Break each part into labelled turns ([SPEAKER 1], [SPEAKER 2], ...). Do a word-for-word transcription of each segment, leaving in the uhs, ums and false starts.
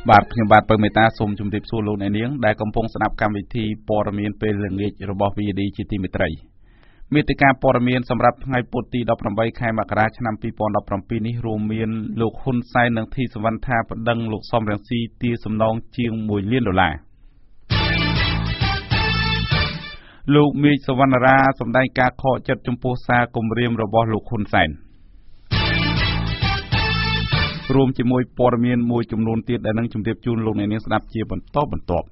[SPEAKER 1] បាទខ្ញុំបាទពើមេតាសូមជម្រាបសួរលោកអ្នកនាងដែលកំពុងស្ដាប់កម្មវិធីព័ត៌មានពេលល្ងាចរបស់ វី ឌី ជាទីមេត្រីមេតិការព័ត៌មានសម្រាប់ថ្ងៃពុធទីដប់ប្រាំបីខែមករាឆ្នាំពីរពាន់ដប់ប្រាំពីរនេះរួមមានលោកហ៊ុនសែននិងធីសវណ្ណថាប្តឹងលោកសំរងស៊ីទារសំណងជាងមួយលានដុល្លារលោកមេឃសវណ្ណរាសម្ដែងការខកចិត្តចំពោះសារគម្រាមរបស់លោកហ៊ុនសែនរួមជាមួយព័ត៌មានមួយចំនួនទៀតដែលនឹងជម្រាបជូនលោកអ្នកនាងស្ដាប់ជាបន្តបន្ទាប់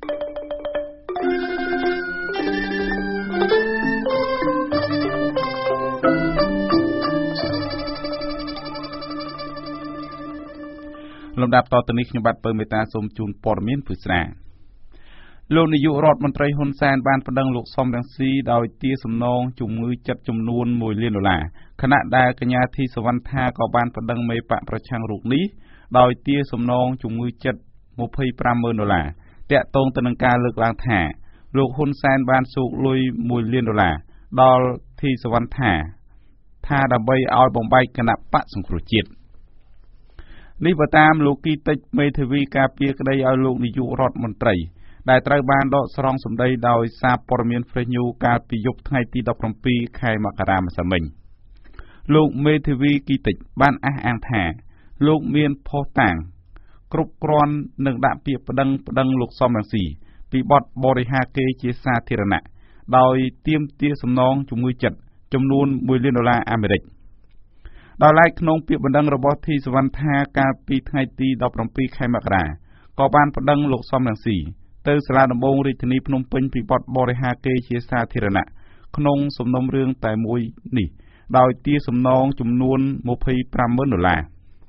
[SPEAKER 1] លំដាប់តទៅនេះខ្ញុំបាទពើមេតាសូមជូនព័ត៌មានពិស្ដាលោកនាយករដ្ឋមន្ត្រីហ៊ុនសែនបានប្តឹងលោកសំរងស៊ីដោយទារសំណងជំងឺចិត្តចំនួនមួយលានដុល្លារខណៈដែលកញ្ញាធីសវណ្ណថាក៏បានប្តឹងមេបកប្រឆាំងរូបនេះដោយទារសំណងជំងឺចិត្តម្ភៃប្រាំម៉ឺនដុល្លារតាក់ទងទៅនឹងការលើកឡើងថាលោកហ៊ុនសែនបានសូកលុយមួយលានដុល្លារដល់ធីសវណ្ណថាថាដើម្បីឲ្យបំបែកគណៈបកសង្គ្រោះជាតិនេះបើតាមលោកគីតិចមេធាវីការពារក្តីឲ្យលោកនាយករដ្ឋមន្ត្រីដែលត្រូវបានដកស្រង់សម្ដីដោយសារព័ត៌មាន Fresh News កាលពីយប់ថ្ងៃទីដប់ប្រាំពីរខែមករាម្សិលមិញលោកមេធាវីគីតិចបានអះអាងថាលោកមានភស្តុតាងគ្រប់គ្រាន់នឹងដាក់ពាក្យប្តឹងប្តឹងលោកសំរងស៊ីពីបទបរិហាកេរ្តិ៍ជាសាធារណៈដោយទាមទារសំណងជំងឺចិត្តចំនួនមួយលានដុល្លារអាមេរិកដោយឡែកក្នុងពាក្យបណ្ដឹងរបស់ធីសវណ្ណថាកាលពីថ្ងៃទីដប់ប្រាំពីរខែមករាក៏បានប្តឹងលោកសំរងស៊ីទៅសាលាដំបងរាជធានីភ្នំពេញពីបទបរិហាកេរ្តិ៍ជាសាធារណៈក្នុងសំណុំរឿងតែមួយនេះដោយទារសំណងចំនួនម្ភៃប្រាំម៉ឺនដុល្លារ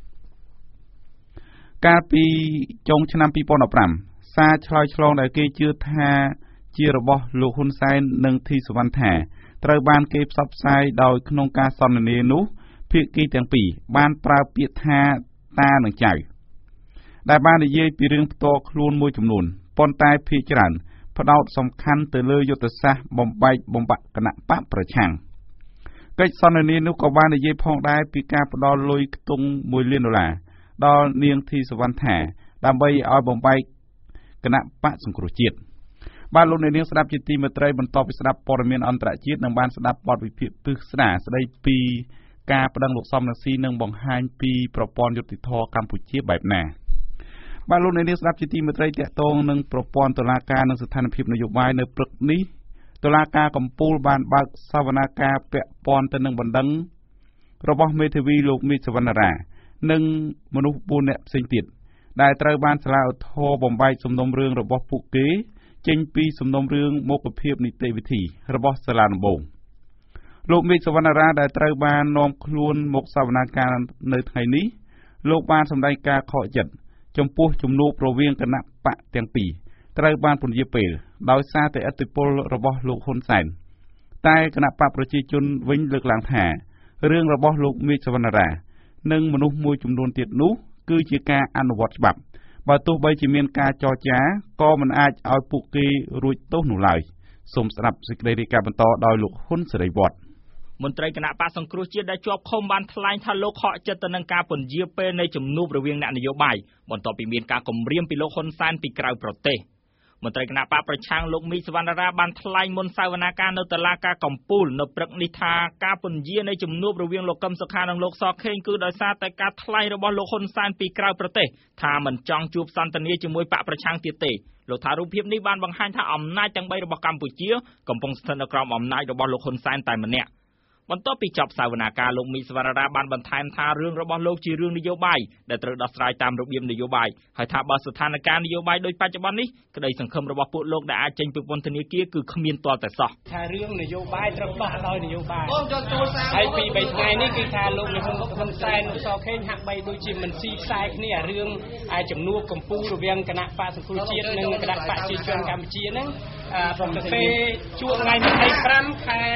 [SPEAKER 1] កាលពីចុងឆ្នាំពីរពាន់ដប់ប្រាំសារឆ្លើយឆ្លងដែលគេជឿថាជារបស់លោកហ៊ុនសែននិងធីសវណ្ណថាត្រូវបានគេផ្សព្វផ្សាយដោយក្នុងការសន្ទនានោះភាគីទាំងពីរបានប្រើពាក្យថាតានិងចៅដែលបាននិយាយពីរឿងផ្ទាល់ខ្លួនមួយចំនួនប៉ុន្តែភាគច្រើនផ្ដោតសំខាន់ទៅលើយុទ្ធសាស្ត្របំបែកបំបាក់គណៈបកប្រឆាំងកិច្ចសន្ទនានោះក៏បាននិយាយផងដែរពីការផ្ដល់លុយខ្ទង់មួយលានដុល្លារដល់នាងធីសវណ្ណថាដើម្បីឲ្យបំបែកគណៈបកសង្គ្រោះជាតិបាទលោកអ្នកនាងស្ដាប់ជាទីមេត្រីបន្តពីស្ដាប់ព័ត៌មានអន្តរជាតិនិងបានស្ដាប់បទវិភាគពិស្ដាស្ដីពីការប្តឹងលោកសំរងស៊ីនឹងបង្ហាញពីប្រព័ន្ធយុតិធធម៌កម្ពុជាបែបណាបាទលោកអ្នកនាងស្ដាប់ជាទីមេត្រីតាក់ទងនឹងប្រព័ន្ធតុលាការនិងស្ថានភាពនយោបាយនៅព្រឹកនេះតុលាការកំពូលបានបើកសវនាការពាក់ព័ន្ធទៅនឹងបណ្ដឹងរបស់មេធាវីលោកមេឃសវណ្ណរានិងមនុស្សបួននាក់ផ្សេងទៀតដែលត្រូវបានសាលាឧទ្ធរណ៍បំបែកសំណុំរឿងរបស់ពួកគេចេញពីសំណុំរឿងមុខភាពនីតិវិធីរបស់សាលាដំបងលោកមេឃសវណ្ណរាដែលត្រូវបាននាំខ្លួនមកសវនាការនៅថ្ងៃនេះលោកបានសម្ដែងការខកចិត្តចំពោះជំនួបរវាងគណៈបកទាំងពីរត្រូវបានពន្យាពេលដោយសារតែឥទ្ធិពលរបស់លោកហ៊ុនសែនតែគណៈបកប្រជាជនវិញលើកឡើងថារឿងរបស់លោកមេឃសវណ្ណរានិងមនុស្សមួយចំនួនទៀតនោះគឺជាការអនុវត្តច្បាប់បើទោះបីជាមានការចរចាក៏មិនអាចឲ្យពួកគេរួចទោសនោះឡើយសូមស្ដាប់សេចក្តីរាយការណ៍បន្តដោយលោកហ៊ុនសេរីវត្ត
[SPEAKER 2] មន្ត្រីគណៈបកសង្គ្រោះជាតិដែលជាប់ឃុំបានថ្លែងថាលោកខកចិត្តទៅនឹងការពន្យាពេលនៃជំនួបរវាងអ្នកនយោបាយបន្ទាប់ពីមានការគំរាមពីលោកហ៊ុនសែនពីក្រៅប្រទេសមន្ត្រីគណៈបកប្រឆាំងលោកមីសវណ្ណរាបានថ្លែងមុនសវនាការនៅតុលាការកំពូលនៅព្រឹកនេះថាការពន្យានៃជំនួបរវាងលោកកឹមសុខានិងលោកសខេងគឺដោយសារតែការថ្លែងរបស់លោកហ៊ុនសែនពីក្រៅប្រទេសថាមិនចង់ជួបសន្ទនាជាមួយបកប្រឆាំងទៀតទេលោកថារូបភាពនេះបានបង្ហាញថាអំណាចទាំងបីរបស់កម្ពុជាកំពុងស្ថិតនៅក្រោមអំណាចរបស់លោកហ៊ុនសែនតែម្នាក់បន្ទាប់ពីចប់សវនាការលោកមីសវណ្ណរាបានបន្ថែមថារឿងរបស់លោកជារឿងនយោបាយដែលត្រូវដោះស្រាយតាមរបៀបនយោបាយហើយថាបើស្ថានភាពនយោបាយដូចបច្ចុប្បន្ននេះក្តីសង្ឃឹមរបស់ពួកលោកដែលអាចចេញពីពន្ធនាគារគឺគ្មានទាល់តែសោះ
[SPEAKER 3] ថារឿងនយោបាយត្រូវដោះដោយនយោបាយហើយពីបីថ្ងៃនេះគឺថាលោកហ៊ុនសែនលោកសខេងហាក់បីដូចជាមិនស៊ីខ្សែគ្នារឿងជំនួបកម្ពុជារវាងគណៈបកសង្គ្រោះជាតិនិងគណៈបកប្រជាជនកម្ពុជាហ្នឹងប្រតិពេលជួបថ្ងៃទីยี่สิบห้าខែខ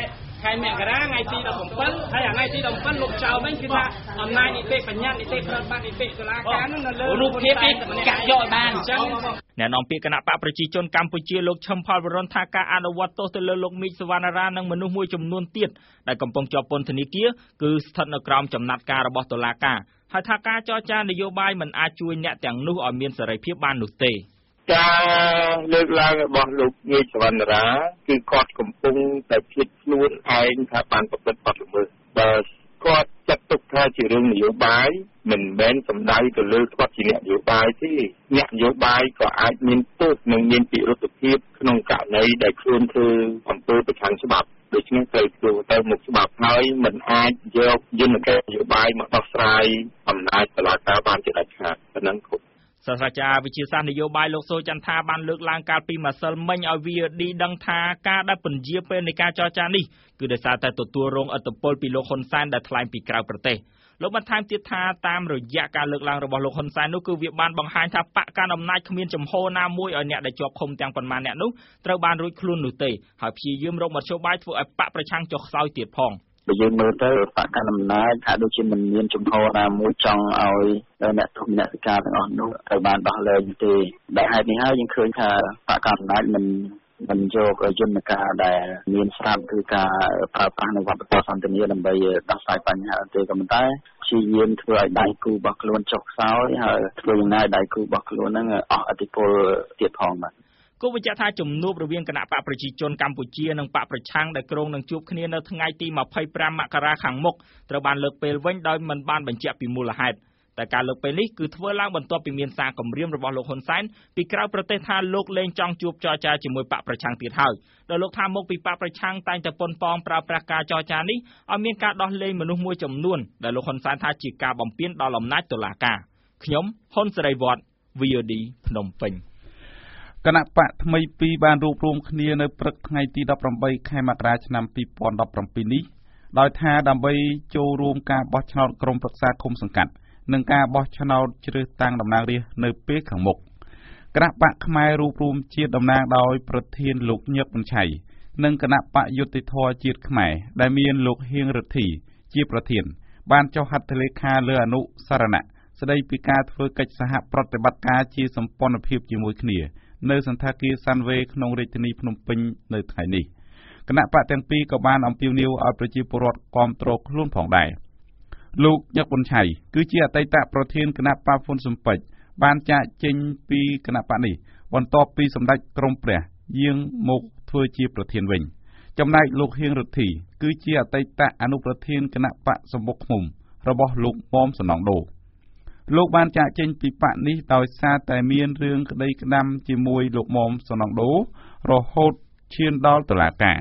[SPEAKER 3] ខែមករាថ្ងៃទីដប់ប្រាំbảyហើយថ្ងៃទីដប់ប្រាំលោកចៅវិញគឺថាអំណាចនីតិបញ្ញត្តិនីតិប្រតិបត្តិនីតិតុលាការនោះនៅលើរូបភាពនេះកាត់យកឲ្យបានអញ្ចឹង
[SPEAKER 2] អ្នកនាំពាក្យគណៈបកប្រជាជនកម្ពុជាលោកឈឹមផលវរុនថាការអនុវត្តទោសទៅលើលោកមីកសវណ្ណារានិងមនុស្សមួយចំនួនទៀតដែលកំពុងជាប់ពន្ធនាគារគឺស្ថិតនៅក្រោមចំណាត់ការរបស់តុលាការហើយថាការចរចានយោបាយមិនអាចជួយអ្នកទាំងនោះឲ្យមានសេរីភាពបាននោះទេ
[SPEAKER 4] ការលើកឡើងរបស់លោកមីកសវណ្ណារាគឺគាត់កំពុងតែភៀសខ្លួនឯងថាបានប្រព្រឹត្តបទល្មើសបើគាត់ចាត់ទុកថាជារឿងនយោបាយមិនមែនសំដៅទៅលើគាត់ជាអ្នកនយោបាយទេអ្នកនយោបាយក៏អាចមានទោសនិងមានពិរុទ្ធភាពក្នុងករណីដែលខ្លួនធ្វើអំពើប្រឆាំងច្បាប់ដូច្នេះត្រូវធ្វើទៅមុខច្បាប់ហើយមិនអាចយកយន្តការនយោបាយមកដោះស្រាយអំណាចតុលាការបានជាដាច់ខាតប៉ុណ្ណឹងគ្រប់
[SPEAKER 2] សាស្ត្រាចារ្យវិទ្យាសាស្ត្រនយោបាយលោកសូចន្ទថាបានលើកឡើងកាលពីម្សិលមិញឲ្យ វី អូ ឌី ដឹងថាការដែលពន្យាពេលនៃការចរចានេះគឺដោយសារតែទទួលរងឥទ្ធិពលពីលោកហ៊ុនសែនដែលថ្លែងពីក្រៅប្រទេសលោកបានថែមទៀតថាតាមរយៈការលើកឡើងរបស់លោកហ៊ុនសែននោះគឺវាបានបង្ហាញថាបកកណ្ដាលអំណាចគ្មានចំហណាមួយឲ្យអ្នកដែលជាប់ឃុំទាំងប៉ុន្មានអ្នកនោះត្រូវបានរួចខ្លួននោះទេហើយព្យាយាមរកមធ្យោបាយធ្វើឲ្យបកប្រឆាំងចុះខ្សោយទៀតផង
[SPEAKER 5] បើយើងមើលទៅបកកណ្ដាលអំណាចថាដូចជាមិនមានចំហណាមួយចង់ឲ្យអ្នកទោសអ្នកសិកាទាំងអស់នោះត្រូវបានដោះលែងទេដែលហេតុនេះហើយយើងឃើញថាបកកណ្ដាលអំណាចមិនមិនយកយន្តការដែលមានស្រាប់គឺការប្រើប្រាស់នៅវប្បធម៌សន្តិនិកដើម្បីដោះស្រាយបញ្ហាទេក៏ប៉ុន្តែព្យាយាមធ្វើឲ្យដៃគូរបស់ខ្លួនចុះខ្សោយហើយធ្វើយ៉ាងណាឲ្យដៃគូរបស់ខ្លួនហ្នឹងអស់ឥទ្ធិពលទៀតផងបាទ
[SPEAKER 2] គូបញ្ជាក់ថាជំនួបរវាងគណៈបកប្រជាជនកម្ពុជានិងបកប្រឆាំងដែលក្រុងនឹងជួបគ្នានៅថ្ងៃទីម្ភៃប្រាំមករាខាងមុខត្រូវបានលើកពេលវិញដោយមិនបានបញ្ជាក់ពីមូលហេតុតែការលើកពេលនេះគឺធ្វើឡើងបន្ទាប់ពីមានសារគម្រាមរបស់លោកហ៊ុនសែនពីក្រៅប្រទេសថាលោកលែងចង់ជួបចរចាជាមួយបកប្រឆាំងទៀតហើយដោយលោកថាមកពីបកប្រឆាំងតែងតែប៉ុនប៉ងប្រើប្រាស់ការចរចានេះឲ្យមានការដោះលែងមនុស្សមួយចំនួនដែលលោកហ៊ុនសែនថាជាការបំពានដល់អំណាចតុលាការខ្ញុំហ៊ុនសេរីវត្ត វី អូ ឌី ភ្នំពេញ
[SPEAKER 1] គណៈបកថ្មីពីរបានរួបរวมគ្នានៅព្រឹកថ្ងៃទីដប់ប្រាំបីខែមករាឆ្នាំពីរពាន់ដប់ប្រាំពីរនេះដោយថាដើម្បីចូលរួមការបោះឆ្នោតក្រុមប្រឹក្សាឃុំសង្កាត់និងការបោះឆ្នោតជ្រើសតាំងតំណាងរាស្ត្រនៅពេលខាងមុខគណៈបកផ្នែករួបរวมជាតិតំណាងដោយប្រធានលោកញឹកប៊ុនឆៃនិងគណៈបកយុត្តិធម៌ជាតិខ្មែរដែលមានលោកហៀងរិទ្ធីជាប្រធានបានចុះហត្ថលេខាលើអនុសារណៈស្ដីពីការធ្វើកិច្ចសហប្រតិបត្តិការជាសម្ព័ន្ធភាពជាមួយគ្នានៅសន្តាគារសាន់វេក្នុងរាជធានីភ្នំពេញនៅថ្ងៃនេះគណៈបកទាំងពីរក៏បានអំពាវនាវឲ្យប្រជាពលរដ្ឋគាំទ្រខ្លួនផងដែរលោកញឹកប៊ុនឆៃគឺជាអតីតប្រធានគណៈបកហ៊ុនស៊ុនពេជ្របានចាកចេញពីគណៈបកនេះបន្ទាប់ពីសម្ដេចក្រមព្រះយាងមកធ្វើជាប្រធានវិញចំណែកលោកហៀងរិទ្ធីគឺជាអតីតអនុប្រធានគណៈបកសម្បុកឃុំរបស់លោកមុំសំណងដូលោកបានចាកចេញពីបកនេះដោយសារតែមានរឿងក្តីក្តាំជាមួយលោកមុំសំណងដូរហូតឈានដល់តុលាការ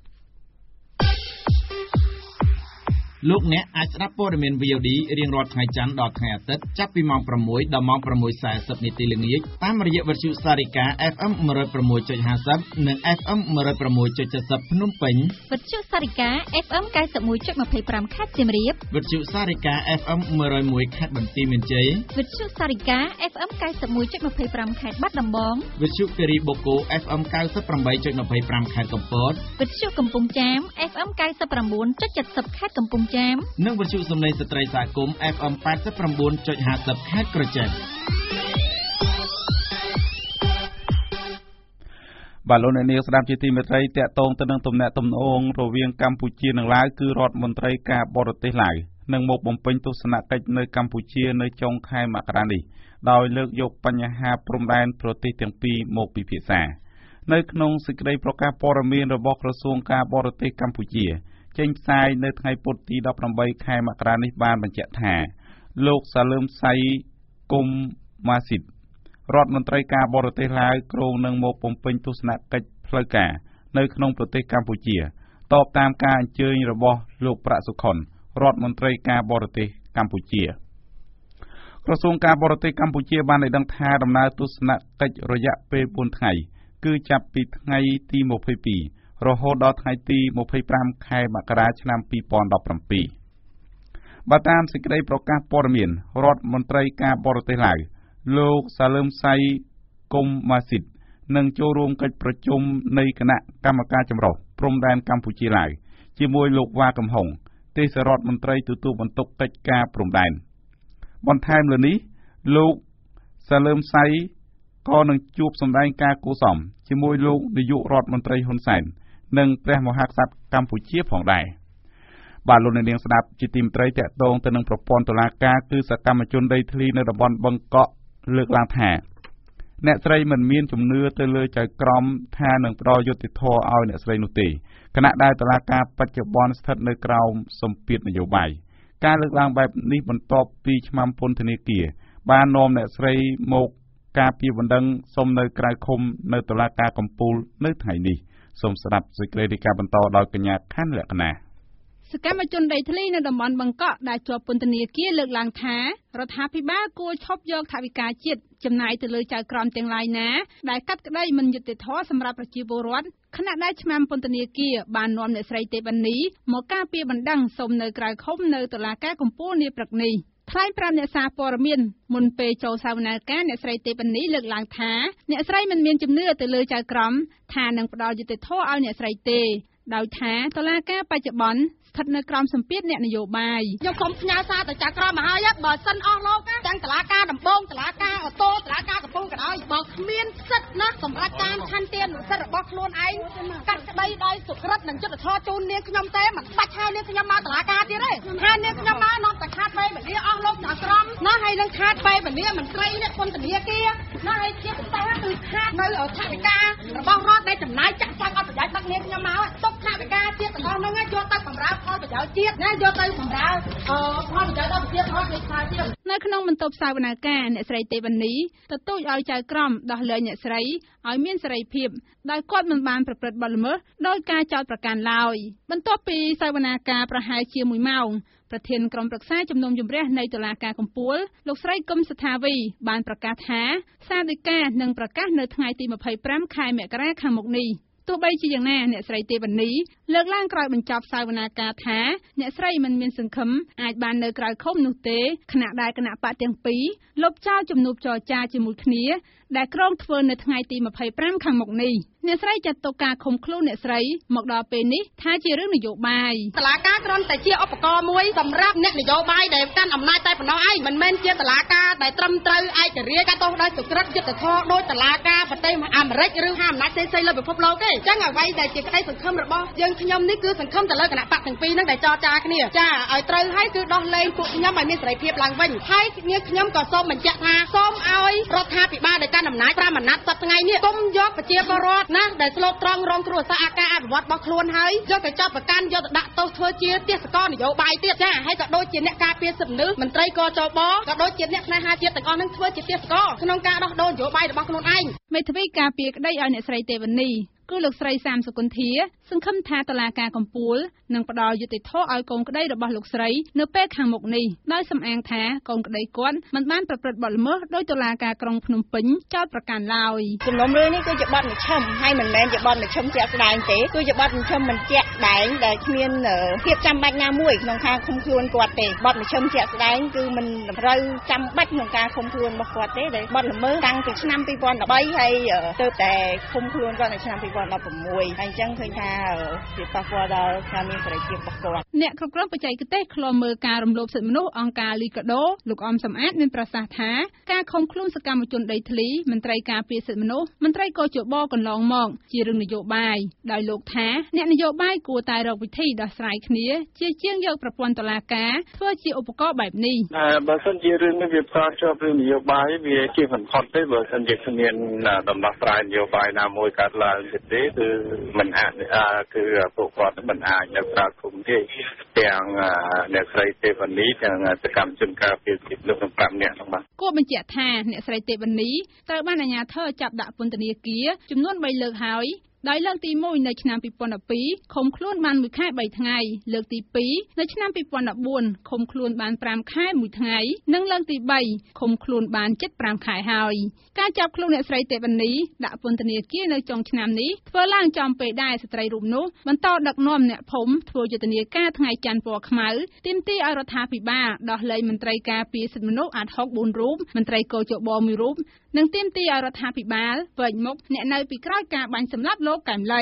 [SPEAKER 2] លោកអ្នកអាចស្ដាប់ព័ត៌មាន វី អូ ឌី រៀងរាល់ថ្ងៃច័ន្ទដល់ថ្ងៃអាទិត្យចាប់ពីម៉ោងប្រាំមួយដល់ម៉ោងប្រាំមួយសាកសិបនាទីល្ងាចតាមរយៈវិទ្យុសារិកា អេហ្វ អេម một không sáu chấm hai không និង អេហ្វ អេម một không sáu chấm bảy không ភ្នំពេញ
[SPEAKER 6] វិទ្យុសារិកា អេហ្វ អេម 九十một chấm hai mươiខេត្តសៀមរាប
[SPEAKER 2] វិទ្យុសារិកា អេហ្វ អេម một không mộtខេត្តបន្ទាយមានជ័យ
[SPEAKER 6] វិទ្យុសារិកា អេហ្វ អេម 九十một chấm hai mươiខេត្តបាត់ដំបង
[SPEAKER 2] វិទ្យុគិរីបូកូ អេហ្វ អេម 九十八chấm hai mươiខេត្តកំពត
[SPEAKER 6] វិទ្យុកំពង់ចាម អេហ្វ អេម 九十九chấm bảy không ខេត្តកំពង់ចាម
[SPEAKER 2] និងវិទ្យុសំឡេងស្ត្រីសហគមន៍ អេហ្វ អេម 八十九chấmห้าkhông ខេត្តក្រចេះ
[SPEAKER 1] បាទលោកអ្នកនាងស្ដាប់ជាទីមេត្រីតកតងទៅនឹងទំនាក់ទំនងរវាងកម្ពុជានិងឡាវគឺរដ្ឋមន្ត្រីការបរទេសឡាវនឹងមកបំពេញទស្សនកិច្ចនៅកម្ពុជានៅចុងខែមករានេះដោយលើកយកបញ្ហាព្រំដែនប្រទេសទាំងពីរមកពិភាក្សានៅក្នុងសេចក្តីប្រកាសព័ត៌មានរបស់ក្រសួងការបរទេសកម្ពុជាចេញផ្សាយនៅថ្ងៃពុធទីដប់ប្រាំបីខែមករានេះបានបញ្ជាក់ថាលោកសាលឹមសៃគុំម៉ាស៊ីតរដ្ឋមន្ត្រីការបរទេសឡាវគ្រោងនឹងមកបំពេញទស្សនកិច្ចផ្លូវការនៅក្នុងប្រទេសកម្ពុជាតបតាមការអញ្ជើញរបស់លោកប្រាក់សុខុនរដ្ឋមន្ត្រីការបរទេសកម្ពុជាក្រសួងការបរទេសកម្ពុជាបានឲ្យដឹងថាដំណើរទស្សនកិច្ចរយៈពេលបួនថ្ងៃគឺចាប់ពីថ្ងៃទីម្ភៃពីររហូតដល់ថ្ងៃទីម្ភៃប្រាំខែមករាឆ្នាំពីរពាន់ដប់ប្រាំពីរបើតាមសេចក្តីប្រកាសព័ត៌មានរដ្ឋមន្ត្រីការបរទេសឡាវលោកសាលឹមសៃគុំម៉ាស៊ីតនឹងចូលរួមកិច្ចប្រជុំនៃគណៈកម្មការចម្រុះព្រំដែនកម្ពុជាឡាវជាមួយលោកវ៉ាកំហុងទេសរដ្ឋមន្ត្រីទទួលបន្ទុកកិច្ចការព្រំដែនបន្ថែមលើនេះលោកសាលើមសៃក៏នឹងជួបសម្ដែងការគួសមជាមួយលោកនាយករដ្ឋមន្ត្រីហ៊ុនសែននិងព្រះមហាក្សត្រកម្ពុជាផងដែរបាទលោកអ្នកនាងស្ដាប់ជាទីមេត្រីតកតងទៅនឹងប្រព័ន្ធតុលាការគឺសកម្មជនដីធ្លីនៅតំបន់បឹងកក់លើកឡើងថាអ្នកស្រីមិនមានជំនឿទៅលើចៅក្រមថានឹងផ្ដល់យុត្តិធម៌ឲ្យអ្នកស្រីនោះទេគណៈដែលតុលាការបច្ចុប្បន្នស្ថិតនៅក្រោមសម្ពាធនយោបាយការលើកឡើងបែបនេះបន្ទាប់ពីឆ្មាំពន្ធនាគារបាននាំអ្នកស្រីមកការពីបណ្ដឹងសុំនៅក្រៅឃុំនៅតុលាការកំពូលនៅថ្ងៃនេះសូមស្ដាប់សេចក្តីរាយការណ៍បន្តដោយកញ្ញាខណ្ឌលក្ខណា
[SPEAKER 7] សកម្មជនដីធ្លីនៅតំបន់បឹងកក់ដែលជាប់ពន្ធនាគារលើកឡើងថារដ្ឋាភិបាលគួរឈប់យកថវិកាជាតិចំណាយទៅលើចៅក្រមទាំងឡាយណាដែលកាត់ក្តីមិនយុត្តិធម៌សម្រាប់ប្រជាពលរដ្ឋខណៈដែលឆ្មាំពន្ធនាគារបាននាំអ្នកស្រីទេវ៉ានីមកការពីបណ្ដឹងសុំនៅក្រៅឃុំនៅតុលាការកំពូលនាព្រឹកនេះថ្លែងប្រាប់អ្នកសារព័ត៌មានមុនពេលចូលសវនាការអ្នកស្រីទេវ៉ានីលើកឡើងថាអ្នកស្រីមិនមានជំនឿទៅលើចៅក្រមថានឹងផ្ដល់យុត្តិធម៌ឲ្យអ្នកស្រីទេដោយថាតុលាការបច្ចុប្បន្នស្ថិតនៅក្រោមសម្ពាធអ្នកនយោបាយ
[SPEAKER 8] ខ្ញុំសូមផ្ញើសារទៅចៅក្រមមកហើយបើសិនអស់លោកទាំងតុលាការដំបងតុលាការអូតូតុលាការកំពូលក៏ដោយបើគ្មានសិទ្ធិណាសម្រាប់តាមឆន្ទៈនុសិទ្ធិរបស់ខ្លួនឯងកាត់ក្តីដោយសុក្រិតនិងយុត្តិធម៌ជូននាងខ្ញុំទេមិនបាច់ហៅនាងខ្ញុំមកតុលាការទៀតទេហៅនាងខ្ញុំមកនាំតែខាត់ពេលវេលាអស់លោកចៅក្រមណាហើយនឹងខាត់ពេលវេលាមន្ត្រីអ្នកពន្ធនាគារណាហើយជាពិសេសគឺខាត់នៅថវិការបស់រដ្ឋដែលចំណាយចាក់ចាំងអត់ប្រយោជន៍ដឹកនាងខ្ញុំមកទុកថវិកាជាតិទាំងអស់ហ្នឹងយកទៅបម្រើផលប្រយោជន៍ជាតិណាយកទៅបម្រើអឺផលប្រយោជន៍ដល់ប្រជាពលរដ្ឋនៃខ្សែទៀត
[SPEAKER 7] នៅក្នុងបន្ទប់សវនាការអ្នកស្រីទេវ៉ានីទទូចឲ្យចៅក្រមដោះលែងអ្នកស្រីឲ្យមានសេរីភាពដោយគាត់មិនបានប្រព្រឹត្តបទល្មើសដោយការចោទប្រកាន់ឡើយបន្ទាប់ពីសវនាការប្រហែលជាមួយម៉ោងប្រធានក្រុមប្រឹក្សាជំនុំជម្រះនៃតុលាការកំពូលលោកស្រីកឹមសុថាវីបានប្រកាសថាសាលដីកានឹងប្រកាសនៅថ្ងៃទីម្ភៃប្រាំខែមករាខាងមុខនេះទោះបីជាយ៉ាងណាអ្នកស្រីទេវ៉ានីលើកឡើងក្រោយបញ្ចប់សវនាការថាអ្នកស្រីមិនមានសង្ឃឹមអាចបាននៅក្រៅឃុំនោះទេខណៈដែលគណៈបកទាំងពីរលុបចោលជំនួបចរចាជាមួយគ្នាដែលក្រុងធ្វើនៅថ្ងៃទីម្ភៃប្រាំខាងមុខនេះអ្នកស្រីចាត់ទុកការឃុំខ្លួនអ្នកស្រីមកដល់ពេលនេះថាជារឿងនយោបាយ
[SPEAKER 8] តុលាការគ្រាន់តែជាឧបករណ៍មួយសម្រាប់អ្នកនយោបាយដែលកាន់អំណាចតែប៉ុណ្ណោះឯងមិនមែនជាតុលាការដែលត្រឹមត្រូវឯករាជ្យកាត់ទោសដោយសុក្រិតយុត្តិធម៌ដោយតុលាការប្រទេសអាមេរិកឬហាអំណាចផ្សេងៗលើពិភពលោកទេអញ្ចឹងអ្វីដែលជាក្តីសង្ឃឹមរបស់យើងខ្ញុំនេះគឺសង្ឃឹមទៅលើគណៈបកទាំងពីរហ្នឹងដែលចរចាគ្នាចាឲ្យត្រូវហើយគឺដោះលែងពួកខ្ញុំឲ្យមានសេរីភាពឡើងវិញហើយគ្នាខ្ញុំក៏សូមបញ្ជាក់ថាសូមឲ្យរដ្ឋាភិបាលដែលកាន់អំណាចប្រាំអាណត្តិសប្តាហ៍ថ្ងៃនេះគុំយកប្រជាពលរដ្ឋណាដែលស្លូតត្រង់រងគ្រោះសារអាការអភិវឌ្ឍរបស់ខ្លួនហើយយកទៅចាប់ប្រកាន់យកទៅដាក់ទោសធ្វើជាទេសកលនយោបាយទៀតចាហើយក៏ដូចជាអ្នកការពារសិទ្ធិមនុស្សមន្ត្រីកចបក៏ដូចជាអ្នកស្នេហាជាតិទាំងអស់នឹងធ្វើជាទេសកលក្នុងការដោះដូរនយោបាយរបស់ខ្លួនឯង
[SPEAKER 7] មេធាវីការពារក្តីឲ្យអ្នកស្រីទេវ៉ានីគឺលោកស្រីសាមសុគន្ធាសង្ឃឹមថាតុលាការកំពូលនឹងផ្ដល់យុត្តិធម៌ឲ្យកូនក្តីរបស់លោកស្រីនៅពេលខាងមុខនេះដោយសំអាងថាកូនក្តីគាត់មិនបានប្រព្រឹត្តបទល្មើសដោយតុលាការក្រុងភ្នំពេញចោទប្រកាន់ឡើយ
[SPEAKER 8] សំណុំរឿងនេះគឺជាបទមជ្ឈិមហើយមិនមែនជាបទមជ្ឈិមជាក់ស្ដែងទេគឺជាបទមជ្ឈិមមិនជាក់ស្ដែងដែលគ្មានភាពចាំបាច់ណាមួយក្នុងការឃុំខ្លួនគាត់ទេបទមជ្ឈិមជាក់ស្ដែងគឺមិនត្រូវចាំបាច់ក្នុងការឃុំខ្លួនរបស់គាត់ទេដែលបទល្មើសតាំងពីឆ្នាំពីរពាន់ដប់បីហើយទើបតែឃុំខ្លួនគាត់នៅឆ្នាំពីរពាន់ដប់ប្រាំមួយហើយអញ្ចឹងឃើញថាវាប៉ះពាល់ដល់ការមានសេរីភាពរបស់គាត់
[SPEAKER 7] អ្នកគ្រប់គ្រងបច្ចេកទេសឃ្លាំមើលការរំលោភសិទ្ធិមនុស្សអង្គការលីកាដូលោកអមសំអាតមានប្រសាសន៍ថាការឃុំខ្លួនសកម្មជនដីធ្លីមន្ត្រីការពារសិទ្ធិមនុស្សមន្ត្រីកោជបកន្លងមកជារឿងនយោបាយដោយលោកថាអ្នកនយោបាយគួរតែរកវិធីដោះស្រាយគ្នាជាជាងយកប្រព័ន្ធតុលាការធ្វើជាឧបករណ៍បែបនេះ
[SPEAKER 4] បើសិនជារឿងនេះវាផ្សារជាប់រឿងនយោបាយវាជាមិនផុតទេបើសិនជាគ្មានដំណោះស្រាយនយោបាយណាមួយកើតឡើងទេគឺមិនអាចគឺពួកគាត់មិនអាចនៅក្រៅឃុំទេទាំងអ្នកស្រីទេវ៉ានីទាំងសកម្មជនការពារសិទ្ធិមនុស្សទាំងប្រាំនាក់ហ្នឹងបាទ
[SPEAKER 7] គួរបញ្ជាក់ថាអ្នកស្រីទេវ៉ានីត្រូវបានអាជ្ញាធរចាប់ដាក់ពន្ធនាគារចំនួនបីលើកហើយដោយលើកទីមួយនៅឆ្នាំពីរពាន់ដប់ពីរឃុំខ្លួនបានមួយខែបីថ្ងៃលើកទីពីរនៅឆ្នាំពីរពាន់ដប់បួនឃុំខ្លួនបានប្រាំខែមួយថ្ងៃនិងលើកទីបីឃុំខ្លួនបានជិតប្រាំខែហើយការចាប់ខ្លួនអ្នកស្រីទេវ៉ានីដាក់ពន្ធនាគារនៅចុងឆ្នាំនេះធ្វើឡើងចំពេលដែលស្ត្រីរូបនោះបន្តដឹកនាំអ្នកភូមិធ្វើយុទ្ធនាការថ្ងៃច័ន្ទពណ៌ខ្មៅទាមទារឲ្យរដ្ឋាភិបាលដោះលែងមន្ត្រីការពារសិទ្ធិមនុស្សអាតហុកបួនរូបមន្ត្រីកោជបមួយរូបនិងទាមទារឲ្យរដ្ឋាភិបាលវែកមុខអ្នកនៅពីក្រោយការបាញ់សម្លាប់លោកកែមលី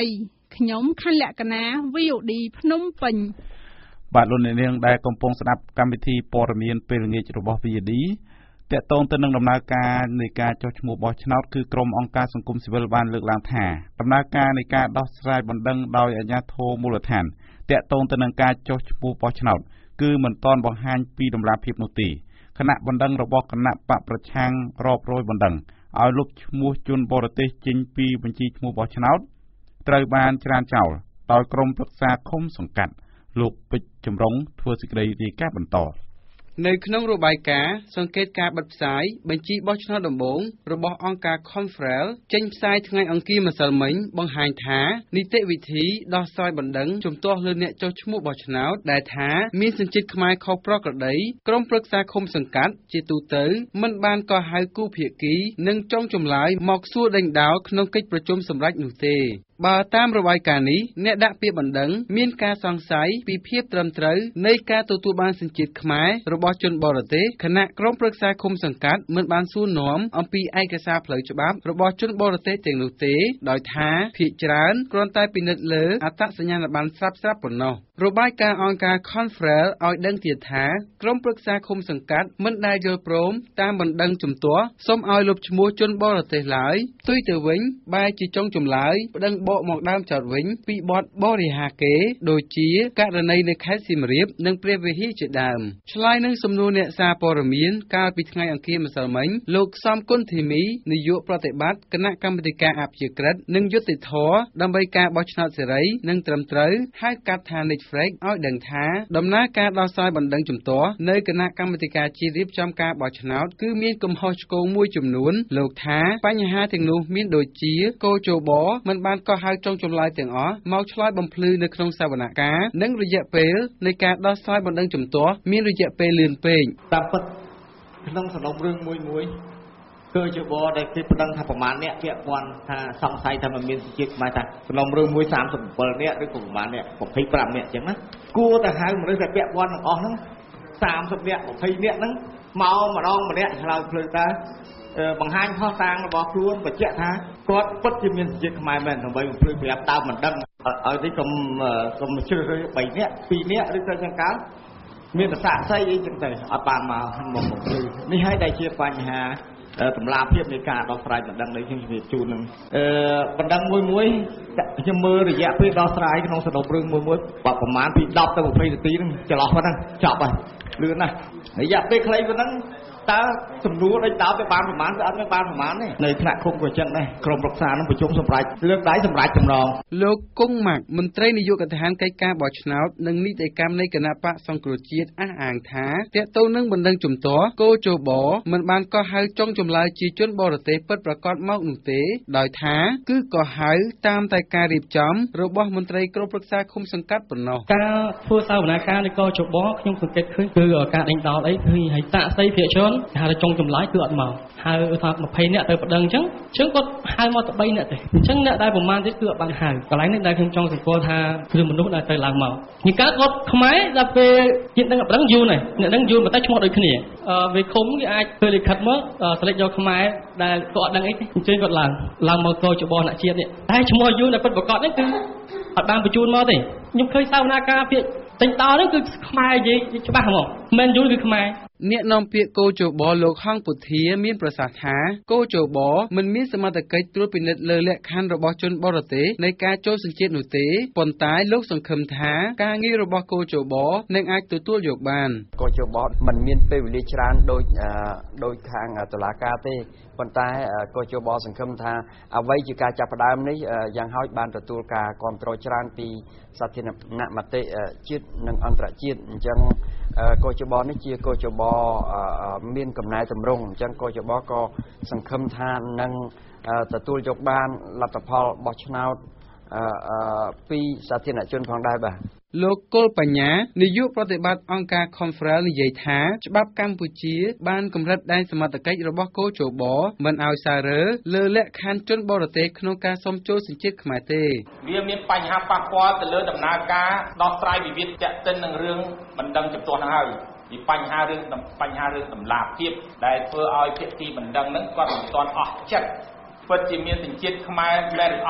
[SPEAKER 7] ខ្ញុំខណ្ឌលក្ខណា វី អូ ឌី ភ្នំពេញ
[SPEAKER 1] បាទលោកអ្នកនាងដែលកំពុងស្ដាប់កម្មវិធីព័ត៌មានពេលល្ងាចរបស់ វី អូ ឌី តកតងទៅនឹងដំណើរការនៃការចុះឈ្មោះបោះឆ្នោតគឺក្រុមអង្គការសង្គមស៊ីវិលបានលើកឡើងថាដំណើរការនៃការដោះស្រាយបណ្ដឹងដោយអាជ្ញាធរមូលដ្ឋានតកតងទៅនឹងការចុះឈ្មោះបោះឆ្នោតគឺមិនទាន់បង្ហាញពីដំណាភាពនោះទេគណៈបណ្ដឹងរបស់គណៈបកប្រឆាំងរាប់រយបណ្ដឹងឲ្យលុបឈ្មោះជនបរទេសចេញពីបញ្ជីឈ្មោះបោះឆ្នោតត្រូវបានច្រានចោលដោយក្រុមប្រឹក្សាឃុំសង្កាត់លោកពេជ្រចម្រុងធ្វើសេចក្តីរាយការណ៍បន្ត
[SPEAKER 9] នៅក្នុងរបាយការណ៍សង្កេតការបិទផ្សាយបញ្ជីបោះឆ្នោតដំបូងរបស់អង្គការ Confrel ចេញផ្សាយថ្ងៃអង្គារម្សិលមិញបង្ហាញថានីតិវិធីដោះស្រាយបណ្ដឹងជំទាស់លើអ្នកចុះឈ្មោះបោះឆ្នោតដែលថាមានសញ្ជាតិខ្មែរខុសប្រក្រតីក្រុមប្រឹក្សាឃុំសង្កាត់ជាទូទៅមិនបានកោះហៅគូភាគីនិងចុងចម្លើយមកសួរដេញដោលក្នុងកិច្ចប្រជុំសម្រេចនោះទេបើតាមរបាយការណ៍នេះអ្នកដាក់ពាក្យបណ្ដឹងមានការសង្ស័យពីភាពត្រឹមត្រូវនៃការទទួលបានសញ្ជាតិខ្មែររបស់ជនបរទេសខណៈក្រុមប្រឹក្សាឃុំសង្កាត់មិនបានសួរនាំអំពីឯកសារផ្លូវច្បាប់របស់ជនបរទេសទាំងនោះទេដោយថាភាគច្រើនគ្រាន់តែពិនិត្យលើអត្តសញ្ញាណប័ណ្ណស្រាប់ៗប៉ុណ្ណោះរបាយការណ៍អង្គការ Confrel ឲ្យដឹងទៀតថាក្រុមប្រឹក្សាឃុំសង្កាត់មិនដែលយល់ព្រមតាមបណ្ដឹងជំទាស់សូមឲ្យលុបឈ្មោះជនបរទេសឡើយផ្ទុយទៅវិញបែរជាចុងចម្លើយប្តឹងបកមកដើមចោតវិញពីបទបរិហាកេរដូចជាករណីនៅខេត្តសៀមរាបនិងព្រះវិហារជាដើមឆ្លើយនឹងសំណួរអ្នកសារព័ត៌មានកាលពីថ្ងៃអង្គារម្សិលមិញលោកសំគុណធីមីនាយកប្រតិបត្តិគណៈកម្មាធិការអព្យាក្រឹតនិងយុត្តិធម៌ដើម្បីការបោះឆ្នោតសេរីនិងត្រឹមត្រូវហៅកាត់ថា Netflix ឲ្យដឹងថាដំណើរការដោះស្រាយបណ្ដឹងជំទាស់នៅគណៈកម្មាធិការជាតិរៀបចំការបោះឆ្នោតគឺមានកំហុសឆ្គងមួយចំនួនលោកថាបញ្ហាទាំងនោះមានដូចជាកោជបមិនបានកោះហៅចុងចម្លើយទាំងអស់មកឆ្លើយបំភ្លឺនៅក្នុងសវនកម្មនិងរយៈពេលនៃការដោះស្រាយបណ្ដឹងជំទាស់មានរយៈពេលលឿនពេក
[SPEAKER 10] តាមពិតក្នុងសំណុំរឿងមួយមួយគឺជបដែលគេប្តឹងថាប្រមាណអ្នកពាក់ព័ន្ធថាសង្ស័យថាมันមានជាតិខ្មែរថាសំណុំរឿងមួយសាមសិបbảyនាក់ឬក៏ប្រមាណអ្នកยี่สิบห้าនាក់អញ្ចឹងណាគួរតែហៅមនុស្សដែលពាក់ព័ន្ធទាំងអស់ហ្នឹងសាមសិបនាក់ยี่สิบនាក់ហ្នឹងមកម្ដងម្នាក់ឆ្លើយភ្លើងតើបង្ហាញផុសតាងរបស់ខ្លួនបញ្ជាក់ថាគាត់ពិតជាមានជាតិខ្មែរមែនដើម្បីបំភ្លឺប្រាប់តើមិនដឹងឲ្យនេះកុំកុំជ្រើសរើសបីនាក់ពីរនាក់ឬក៏យ៉ាងកាលមានប្រសាស័យអីចឹងទៅអត់បានមកមកបំភ្លឺនេះហើយដែលជាបញ្ហាតម្លាភាពនៃការដោះស្រាយបណ្ដឹងនៃខ្ញុំជម្រាបជូននឹងអឺបណ្ដឹងមួយមួយខ្ញុំមើលរយៈពេលដោះស្រាយក្នុងសំណុំរឿងមួយមួយបើប្រហែលពីដប់ទៅยี่สิบនាទីហ្នឹងចន្លោះប៉ុណ្ណឹងចប់ហើយលឿនណាស់រយៈពេលខ្លីប៉ុណ្ណឹងតើសំណួរដេញដោលទៅបានប្រមាណទៅអត់មានបានប្រមាណទេនៅថ្នាក់ឃុំក៏ចឹងដែរក្រុមប្រឹក្សានឹងប្រជុំសម្រាប់លើកដៃសម្រាប់ចម្លង
[SPEAKER 9] លោកគង់ម៉ាក់មន្ត្រីនាយកដ្ឋានកិច្ចការបោះឆ្នោតនិងនីតិកម្មនៃគណៈបកសង្គ្រោះជាតិអះអាងថាតកតូននឹងបណ្ដឹងជំទាស់កោជបមិនបានកោះហៅចុងចម្លើយជាជនបរទេសពិតប្រាកដមកនោះទេដោយថាគឺកោះហៅតាមតែការរៀបចំរបស់មន្ត្រីក្រុមប្រឹក្សាឃុំសង្កាត់ប៉ុណ្ណោះ
[SPEAKER 11] ការធ្វើសវនាការនៃកោជបខ្ញុំសង្កេតឃើញគឺការដេញដោលអីគឺឲ្យតាក់សីភាគច្រើនហៅចុងចម្លើយគឺអត់មកហៅថាยี่สิบនាក់ទៅប្តឹងអញ្ចឹងអញ្ចឹងគាត់ហៅមកតែបីនាក់ទេអញ្ចឹងអ្នកដែលប្រមាណទៀតគឺអត់បានហៅកន្លែងនេះដែលខ្ញុំចង់សង្កល់ថាគឺមនុស្សដែលទៅឡើងមកញកាគាត់ខ្មែរដល់ពេលយើងដឹងប្តឹងយូរណាស់អ្នកដឹងយូរតែឈ្មោះដូចគ្នាអឺវាឃុំគេអាចធ្វើលិខិតមកស្លេចយកខ្មែរដែលគាត់អត់ដឹងអីទេអញ្ចឹងគាត់ឡើងឡើងមកកោចបអ្នកជាតិនេះតែឈ្មោះយូរដែលពិតប្រាកដនេះគឺអត់បានបញ្ជូនមកទេខ្ញុំឃើញសវនាការពាក្យចេញដល់ហ្នឹងគឺខ្មែរនិយាយច្បាស់ហ្មងមិនយូរគឺខ្មែរ
[SPEAKER 9] អ្នកនាំពាក្យកោជបលោកហងពុធាមានប្រសាសន៍ថាកោជបមិនមានសមត្ថកិច្ចត្រួតពិនិត្យលើលក្ខខណ្ឌរបស់ជនបរទេសនៃការចូលសញ្ជាតិនោះទេប៉ុន្តែលោកសង្ឃឹមថាការងាររបស់កោជបនឹងអាចទទួលយកបានក
[SPEAKER 12] ោជបមិនមានពេលវេលាច្រើនដូចដោយខាងតុលាការទេប៉ុន្តែកោជបសង្ឃឹមថាអ្វីជាការចាប់ផ្ដើមនេះយ៉ាងហោចបានទទួលការគាំទ្រច្រើនពីសាធារណមតិជាតិនិងអន្តរជាតិអញ្ចឹងកោជបនេះជាកោជបមានកំណែតម្រង់អញ្ចឹងកោជបក៏សង្ឃឹមថានឹងទទួលយកបានលទ្ធផលបោះឆ្នោតពីសាធារណជនផងដែរបាទ
[SPEAKER 9] លោកកុលបញ្ញានាយកប្រតិបត្តិអង្គការ Confrel និយាយថាច្បាប់កម្ពុជាបានកម្រិតដែនសមត្ថកិច្ចរបស់កោជបមិនឲ្យសាររើលើលក្ខខណ្ឌជនបរទេសក្នុងការសុំចូលសញ្ជាតិខ្មែរទេ
[SPEAKER 13] វាមានបញ្ហាប៉ះពាល់ទៅលើដំណើរការដោះស្រាយវិវាទទាក់ទិននឹងរឿងបណ្ដឹងជំទាស់ហ្នឹងហើយពីបញ្ហារឿងបញ្ហារឿងតម្លាភាពដែលធ្វើឲ្យភាគីបណ្ដឹងហ្នឹងគាត់មិនទាន់អស់ចិត្តពិតជាមានសញ្ជាតិខ្មែរមែនអត់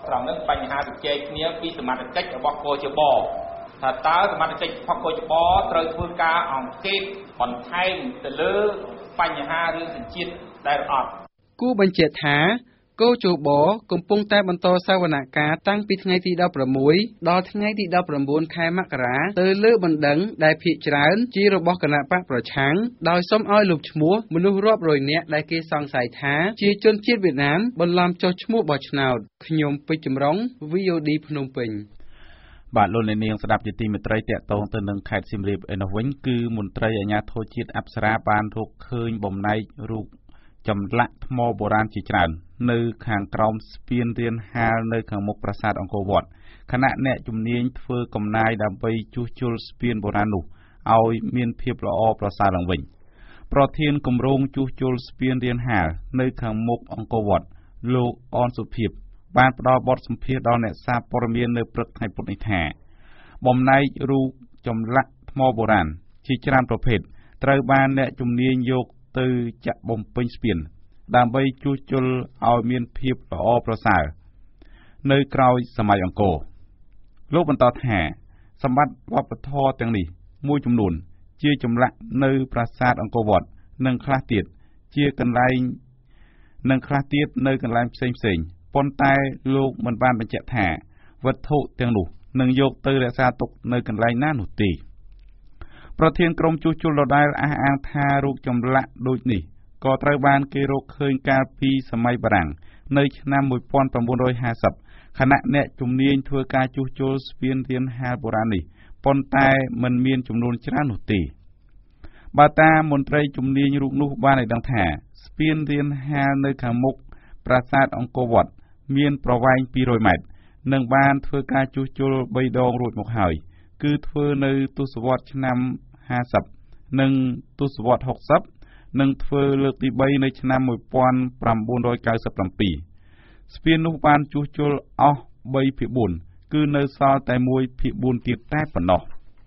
[SPEAKER 13] ត្រង់នេះបញ្ហាវិជ័យគ្នាពីសមត្ថកិច្ចរបស់កោជបថាតើសមត្ថកិច្ចរបស់កោជបត្រូវធ្វើការអង្កេតបន្ថែមទៅលើបញ្ហារឿងសញ្ជាតិដែលអត់
[SPEAKER 9] គូបញ្ជាក់ថាកោជបកំពុងតែបន្តសវនកម្មតាំងពីថ្ងៃទីដប់ប្រាំមួយដល់ថ្ងៃទីដប់ប្រាំបួនខែមករាទៅលើបណ្ដឹងដែលភាគច្រើនជារបស់គណៈបកប្រឆាំងដោយសុំឲ្យលុបឈ្មោះមនុស្សរាប់រយនាក់ដែលគេសង្ស័យថាជាជនជាតិវៀតណាមបន្លំចុះឈ្មោះបោះឆ្នោតខ្ញុំពេជ្រចម្រុង វី អូ ឌី ភ្នំពេញ
[SPEAKER 1] បាទលោកនាងស្ដាប់ជាទីមេត្រីតាក់ទងទៅនឹងខេត្តសៀមរាបឯនោះវិញគឺមន្ត្រីអាជ្ញាធរជាតិអប្សរាបានរកឃើញបំណែករូបចម្លាក់ថ្មបុរាណជាច្រើននៅខាងក្រោមស្ពានរានហាលនៅខាងមុខប្រាសាទអង្គរវត្តខណៈអ្នកជំនាញធ្វើកំណាយដើម្បីជួសជុលស្ពានបុរាណនោះឲ្យមានភាពល្អប្រសើរឡើងវិញប្រធានគម្រោងជួសជុលស្ពានរានហាលនៅខាងមុខអង្គរវត្តលោកអនសុភាពបានផ្ដល់បទសម្ភាសន៍ដល់អ្នកសារព័ត៌មាននៅព្រឹកថ្ងៃពុធនេះថាបំណែករូបចម្លាក់ថ្មបុរាណជាច្រើនប្រភេទត្រូវបានអ្នកជំនាញយកទៅចាក់បំពេញស្ពានដើម្បីជួសជុលឲ្យមានភាពល្អប្រសើរនៅក្រោយសម័យអង្គរលោកបន្តថាសម្បត្តិវប្បធម៌ទាំងនេះមួយចំនួនជាចម្លាក់នៅប្រាសាទអង្គរវត្តនិងខ្លះទៀតជាកន្លែងនិងខ្លះទៀតនៅកន្លែងផ្សេងផ្សេងប៉ុន្តែលោកមិនបានបញ្ជាក់ថាវត្ថុទាំងនោះនឹងយកទៅរក្សាទុកនៅកន្លែងណានោះទេប្រធានក្រុមជួសជុលដដែលអះអាងថារូបចម្លាក់ដូចនេះក៏ត្រូវបានគេរកឃើញកាលពីសម័យបារាំងនៅឆ្នាំmột nghìn chín trămห้าสิบខណៈអ្នកជំនាញធ្វើការជួសជុលស្ពានរានហាលបុរាណនេះប៉ុន្តែមិនមានចំនួនច្រើននោះទេបើតាមមន្ត្រីជំនាញរូបនោះបានឲ្យដឹងថាស្ពានរានហាលនៅខាងមុខប្រាសាទអង្គរវត្តមានប្រវែងពីររយម៉ែត្រនិងបានធ្វើការជួសជុលបីដងរួចមកហើយគឺធ្វើនៅទសវត្សរ៍ឆ្នាំห้าสิบនិងទសវត្សរ៍หกสิบនិងធ្វើលើកទីបីនៅឆ្នាំmột nghìn chín trăm chín mươi bảyស្ពាននោះបានជួសជុលអស់បីភាគបួនគឺនៅសល់តែមួយភាគបួនទៀតតែប៉ុណ្ណោះ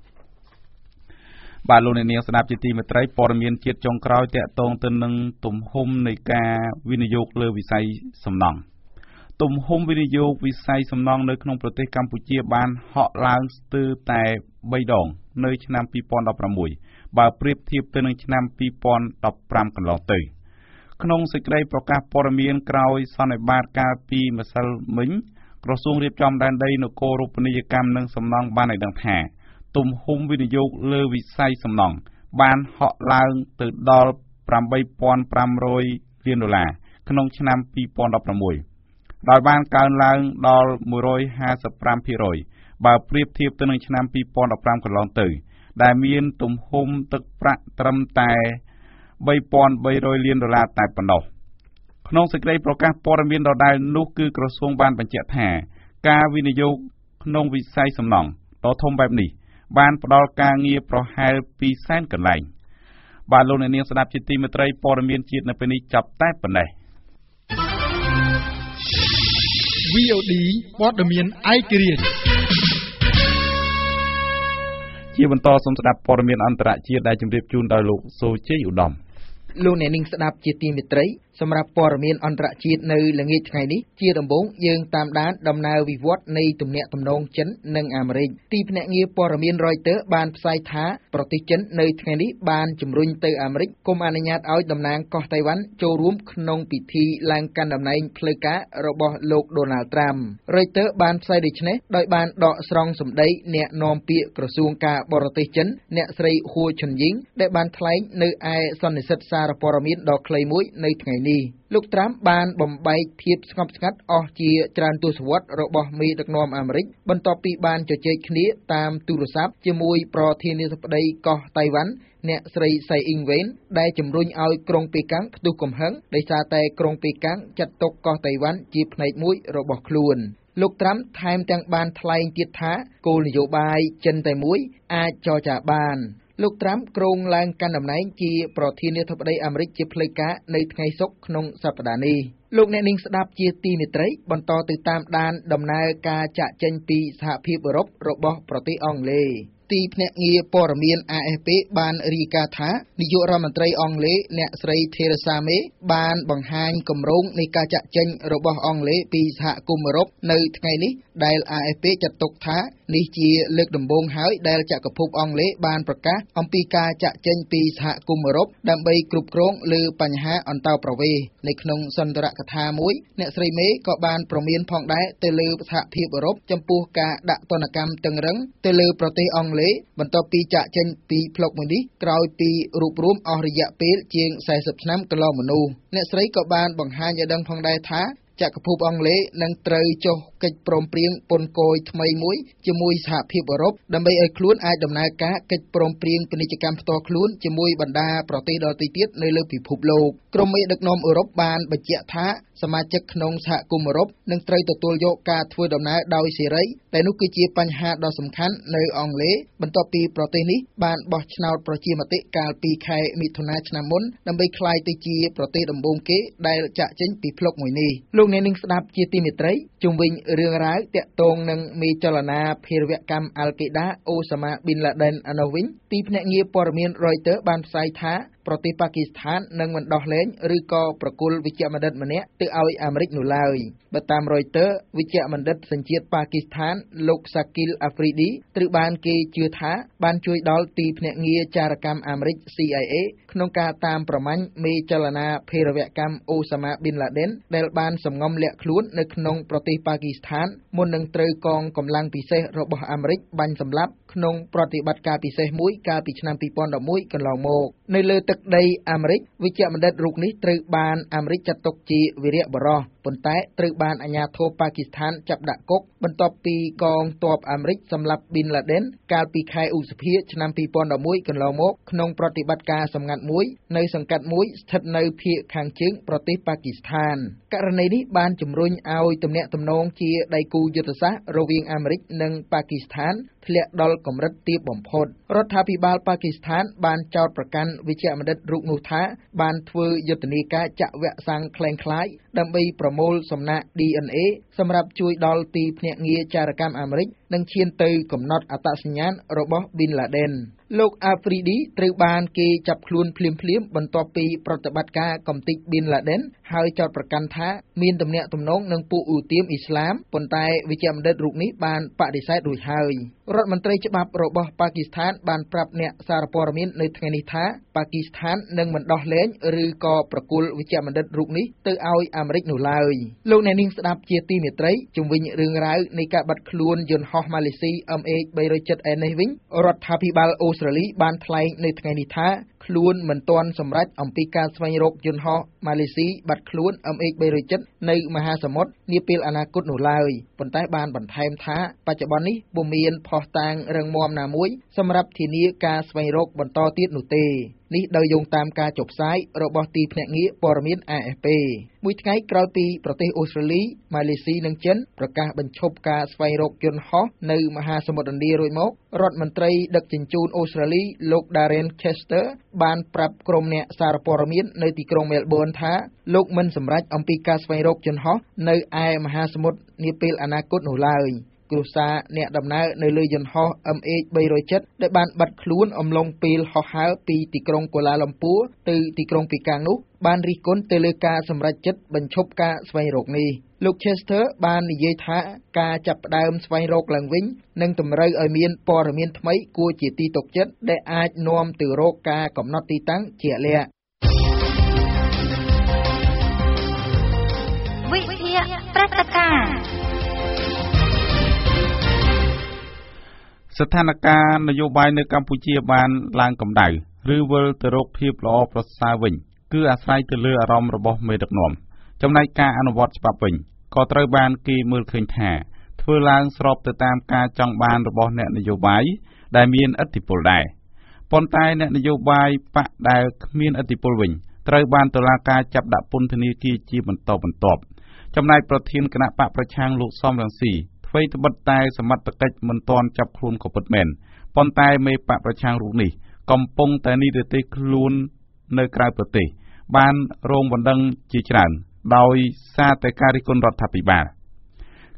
[SPEAKER 1] បាទលោកអ្នកនាងស្ដាប់ជាទីមេត្រីព័ត៌មានជាតិចុងក្រោយតាក់ទងទៅនឹងទំហំនៃការវិនិយោគលើវិស័យសំណង់ទំហំវិនិយោគវិស័យសំណង់នៅក្នុងប្រទេសកម្ពុជាបានហក់ឡើងស្ទើរតែបីដងនៅឆ្នាំពីរពាន់ដប់ប្រាំមួយបើប្រៀបធៀបទៅនឹងឆ្នាំពីរពាន់ដប់ប្រាំកន្លងទៅក្នុងសេចក្តីប្រកាសព័ត៌មានក្រោយសន្និបាតកាលពីម្សិលមិញក្រសួងរៀបចំដែនដីនគររូបនីយកម្មនិងសំណង់បានឲ្យដឹងថាទំហំវិនិយោគលើវិស័យសំណង់បានហក់ឡើងទៅដល់ប្រាំបីពាន់ប្រាំរយលានដុល្លារក្នុងឆ្នាំពីរពាន់ដប់ប្រាំមួយដោយបានកើនឡើងដល់មួយរយห้าสิบห้าភាគរយបើប្រៀបធៀបទៅនឹងឆ្នាំពីរពាន់ដប់ប្រាំកន្លងទៅដែលមានទំហំទឹកប្រាក់ត្រឹមតែបីពាន់បីរយលានដុល្លារតែប៉ុណ្ណោះក្នុងសេចក្តីប្រកាសព័ត៌មានដដែលនោះគឺក្រសួងបានបញ្ជាក់ថាការវិនិយោគក្នុងវិស័យសំណង់ដ៏ធំបែបនេះបានផ្ដល់ការងារប្រហែលពីរសែនកន្លែងបាទលោកអ្នកនាងស្ដាប់ជាទីមេត្រីព័ត៌មានជាតិនៅពេលនេះចាប់តែប៉ុណ្ណេះ
[SPEAKER 14] វី អូ ឌី ព័ត៌មានឯករាជ្យ
[SPEAKER 1] ជាបន្តសូមស្ដាប់ព័ត៌មានអន្តរជាតិដែលជម្រាបជូនដោយលោកសូជ័យឧត្តម
[SPEAKER 15] លោកអ្នកនាងស្ដាប់ជាទីមេត្រីសម្រាប់ព័ត៌មានអន្តរជាតិនៅល្ងាចថ្ងៃនេះជាដំបូងយើងតាមដានដំណើរវិវត្តនៃទំនាក់ទំនងចិននិងអាមេរិកទីភ្នាក់ងារព័ត៌មាន Reuters បានផ្សាយថាប្រទេសចិននៅថ្ងៃនេះបានជំរុញទៅអាមេរិកកុំអនុញ្ញាតឲ្យតំណាងកោះតៃវ៉ាន់ចូលរួមក្នុងពិធីឡើងកាន់តំណែងផ្លូវការរបស់លោក Donald Trump Reuters បានផ្សាយដូចនេះដោយបានដកស្រង់សម្ដីអ្នកនាំពាក្យក្រសួងការបរទេសចិនអ្នកស្រីហួឈុនយីងដែលបានថ្លែងនៅឯសន្និសីទសារព័ត៌មានដ៏ខ្លីមួយនៅថ្ងៃនេះលោកត្រាំបានបំបែកភាពស្ងប់ស្ងាត់អស់ជាច្រើនទសវត្សរ៍របស់មេដឹកនាំអាមេរិកបន្ទាប់ពីបានជជែកគ្នាតាមទូរស័ព្ទជាមួយប្រធានាធិបតីកោះតៃវ៉ាន់អ្នកស្រីសៃអ៊ីងវ៉េនដែលជំរុញឲ្យក្រុងប៉េកាំងផ្ទុះកំហឹងដោយសារតែក្រុងប៉េកាំងចាត់ទុកកោះតៃវ៉ាន់ជាផ្នែកមួយរបស់ខ្លួនលោកត្រាំថែមទាំងបានថ្លែងទៀតថាគោលនយោបាយចិនតែមួយអាចចរចាបានលោកត្រាំគ្រោងឡើងកាន់តំណែងជាប្រធានាធិបតីអាមេរិកជាផ្លូវការនៅថ្ងៃសុក្រក្នុងសប្តាហ៍នេះលោកអ្នកនាងស្ដាប់ជាទីមេត្រីបន្តទៅតាមដានដំណើរការចាកចេញពីសហភាពអឺរ៉ុបរបស់ប្រទេសអង់គ្លេសទីភ្នាក់ងារព័ត៌មាន A F P បានរាយការណ៍ថានាយករដ្ឋមន្ត្រីអង់គ្លេសអ្នកស្រី Theresa May បានបង្ហាញគម្រោងនៃការចាក់ចេញរបស់អង់គ្លេសពីសហគមន៍អឺរ៉ុបនៅថ្ងៃនេះដែល A F P ចាត់ទុកថានេះជាលើកដំបូងហើយដែលចក្រភពអង់គ្លេសបានប្រកាសអំពីការចាក់ចេញពីសហគមន៍អឺរ៉ុបដើម្បីគ្រប់គ្រងលើបញ្ហាអន្តោប្រវេសន៍នៅក្នុងសន្ទរកថាមួយអ្នកស្រី May ក៏បានប្រមានផងដែរទៅលើសហភាពអឺរ៉ុបចំពោះការដាក់ទណ្ឌកម្មតឹងរ៉ឹងទៅលើប្រទេសអង់គ្លេសបន្ទាប់ពីចាក់ចេញពីផ្លុកមួយនេះក្រោយពីរួបរวมអស់រយៈពេលជាងสี่สิบឆ្នាំកន្លងមកនោះអ្នកស្រីក៏បានបង្ហាញឲ្យដឹងផងដែរថាចក្រភពអង់គ្លេសនឹងត្រូវចុះកិច្ចព្រមព្រៀងពន្ធគយថ្មីមួយជាមួយសហភាពអឺរ៉ុបដើម្បីឲ្យខ្លួនអាចដំណើរការកិច្ចព្រមព្រៀងពាណិជ្ជកម្មផ្ទាល់ខ្លួនជាមួយបណ្ដាប្រទេសដទៃទៀតនៅលើពិភពលោកក្រុមមេដឹកនាំអឺរ៉ុបបានបញ្ជាក់ថាសមាជិកក្នុងសហគមន៍អឺរ៉ុបនឹងត្រូវទទួលយកការធ្វើដំណើរដោយសេរីតែនោះគឺជាបញ្ហាដ៏សំខាន់នៅអង់គ្លេសបន្ទាប់ពីប្រទេសនេះបានបោះឆ្នោតប្រជាមតិកាលពីខែមិថុនាឆ្នាំមុនដើម្បីក្លាយទៅជាប្រទេសដំបូងគេដែលចាក់ចេញពីផ្លុកមួយនេះលោកអ្នកនឹងស្ដាប់ជាទីមេត្រីជុំវិញរឿងរ៉ាវទាក់ទងនឹងមេចលនាភេរវកម្មអាល់កេដាអូសាម៉ាប៊ីនឡាដិនអានោះវិញទីភ្នាក់ងារព័ត៌មាន Reuters បានផ្សាយថាប្រទេសប៉ាគីស្ថាននឹងមិនដោះលែងឬក៏ប្រគល់វិជ្ជបណ្ឌិតម្នាក់ទៅឲ្យអាមេរិកនោះឡើយបើតាម Reuters វិជ្ជបណ្ឌិតសញ្ជាតិប៉ាគីស្ថានលោក Shakil Afridi ត្រូវបានគេជឿថាបានជួយដល់ទីភ្នាក់ងារចារកម្មអាមេរិក C I A ក្នុងការតាមប្រមាញ់មេចលនាភេរវកម្មអូសាម៉ាប៊ីនឡាដិនដែលបានសម្ងំលាក់ខ្លួននៅក្នុងប្រទេសប៉ាគីស្ថានមុននឹងត្រូវកងកម្លាំងពិសេសរបស់អាមេរិកបាញ់សម្លាប់ក្នុងប្រតិបត្តិការពិសេសមួយកាលពីឆ្នាំពីរពាន់ដប់មួយកន្លងមកនៅលើទឹកដីអាមេរិកវិជ្ជបណ្ឌិតរូបនេះត្រូវបានអាមេរិកចាត់ទុកជាវីរៈបុរសប៉ុន្តែត្រូវបានអាជ្ញាធរប៉ាគីស្ថានចាប់ដាក់គុកបន្ទាប់ពីកងទ័ពអាមេរិកសម្លាប់ប៊ីនឡាដិនកាលពីខែឧសភាឆ្នាំពីរពាន់ដប់មួយកន្លងមកក្នុងប្រតិបត្តិការសម្ងាត់មួយនៅសង្កាត់មួយស្ថិតនៅភាគខាងជើងប្រទេសប៉ាគីស្ថានករណីនេះបានជំរុញឲ្យទំនាក់ទំនងជាដៃគូយុទ្ធសាស្ត្ររវាងអាមេរិកនិងប៉ាគីស្ថានធ្លាក់ដល់កម្រិតទាបបំផុតរដ្ឋាភិបាលប៉ាគីស្ថានបានចោទប្រកាន់វិជ្ជបណ្ឌិតរូបនោះថាបានធ្វើយុទ្ធនាការចាក់វ៉ាក់សាំងคล้ายคล้ายដើម្បីប្រមូលសំណាក់ D N A សម្រាប់ជួយដល់ទីភ្នាក់ងារចារកម្មអាមេរិកនិងឈានទៅកំណត់អត្តសញ្ញាណរបស់ Bin Laden លោក Afridi ត្រូវបានគេចាប់ខ្លួនភ្លាមៗបន្ទាប់ពីប្រតិបត្តិការកំទេច Bin Laden ហើយចោទប្រកាន់ថាមានទំនាក់ទំនងនឹងពួកឧទាមអ៊ីស្លាមប៉ុន្តែវិជ្ជបណ្ឌិតរូបនេះបានបដិសេធរួចហើយរដ្ឋមន្ត្រីច្បាប់របស់ប៉ាគីស្ថានបានប្រាប់អ្នកសារព័ត៌មាននៅថ្ងៃនេះថាប៉ាគីស្ថាននឹងមិនដោះលែងឬក៏ប្រគល់វិជ្ជបណ្ឌិតរូបនេះទៅឲ្យអាមេរិកនោះឡើយលោកអ្នកនាងស្ដាប់ជាទីមេត្រីជុំវិញរឿងរ៉ាវនៃការបាត់ខ្លួនយន្តហោះម៉ាឡេស៊ី M H three oh seven ឯនេះវិញរដ្ឋាភិបាលអូស្ត្រាលីបានថ្លែងនៅថ្ងៃនេះថាខ្លួនមិនទាន់សម្រេចអំពីការស្វែងរកយន្តហោះម៉ាឡេស៊ីបាត់ខ្លួន M H three oh seven នៅមហាសមុទ្រនាពេលអនាគតនោះឡើយប៉ុន្តែបានបន្ថែមថាបច្ចុប្បន្ននេះពុំមានភស្តុតាងរឹងមាំណាមួយសម្រាប់ធានាការស្វែងរកបន្តទៀតនោះទេនេះដោយយោងតាមការចុះផ្សាយរបស់ទីភ្នាក់ងារព័ត៌មាន A F P មួយថ្ងៃក្រោយពីប្រទេសអូស្ត្រាលីម៉ាឡេស៊ីនិងចិនប្រកាសបញ្ឈប់ការស្វែងរកយន្តហោះនៅមហាសមុទ្រឥណ្ឌារួចមករដ្ឋមន្ត្រីដឹកជញ្ជូនអូស្ត្រាលីលោក Darren Chester បានប្រាប់ក្រុមអ្នកសារព័ត៌មាននៅទីក្រុង Melbourne ថាលោកមិនសម្រេចអំពីការស្វែងរកយន្តហោះនៅឯមហាសមុទ្រនាពេលអនាគតនោះឡើយគ្រួសារអ្នកដំណើរនៅលើយន្តហោះ M H three oh seven ដែលបានបាត់ខ្លួនអំឡុងពេលហោះហើរពីទីក្រុងកូឡាឡាំពួរទៅទីក្រុងប៉េកាំងនោះបានរិះគន់ទៅលើការសម្រេចចិត្តបញ្ឈប់ការស្វែងរកនេះលោក Chester បាននិយាយថាការចាប់ផ្ដើមស្វែងរកឡើងវិញនឹងតម្រូវឲ្យមានព័ត៌មានថ្មីគួរជាទីទុកចិត្តដែលអាចនាំទៅរកការកំណត់ទីតាំងជាក់លាក់
[SPEAKER 6] វិទ្យាព្រឹត្តិការណ៍
[SPEAKER 1] ស្ថានភាពនយោបាយនៅកម្ពុជាបានឡើងកម្ដៅឬវិលទៅរកភាពល្អប្រសើរវិញគឺអាស្រ័យទៅលើអារម្មណ៍របស់មេដឹកនាំចំណែកការអនុវត្តច្បាប់វិញក៏ត្រូវបានគេមើលឃើញថាធ្វើឡើងស្របទៅតាមការចង់បានរបស់អ្នកនយោបាយដែលមានឥទ្ធិពលដែរប៉ុន្តែអ្នកនយោបាយបកដែលគ្មានឥទ្ធិពលវិញត្រូវបានតុលាការចាប់ដាក់ពន្ធនាគារជាបន្តបន្ទាប់ចំណែកប្រធានគណៈបកប្រឆាំងលោកសំរងស៊ីអ្វីត្បិតតែសមត្ថកិច្ចមិនទាន់ចាប់ខ្លួនក៏ពិតមែនប៉ុន្តែមេបកប្រឆាំងរូបនេះកំពុងតែនិរទេសខ្លួននៅក្រៅប្រទេសបានរងបណ្ដឹងជាច្រើនដោយសារតែការរិះគន់រដ្ឋាភិបាល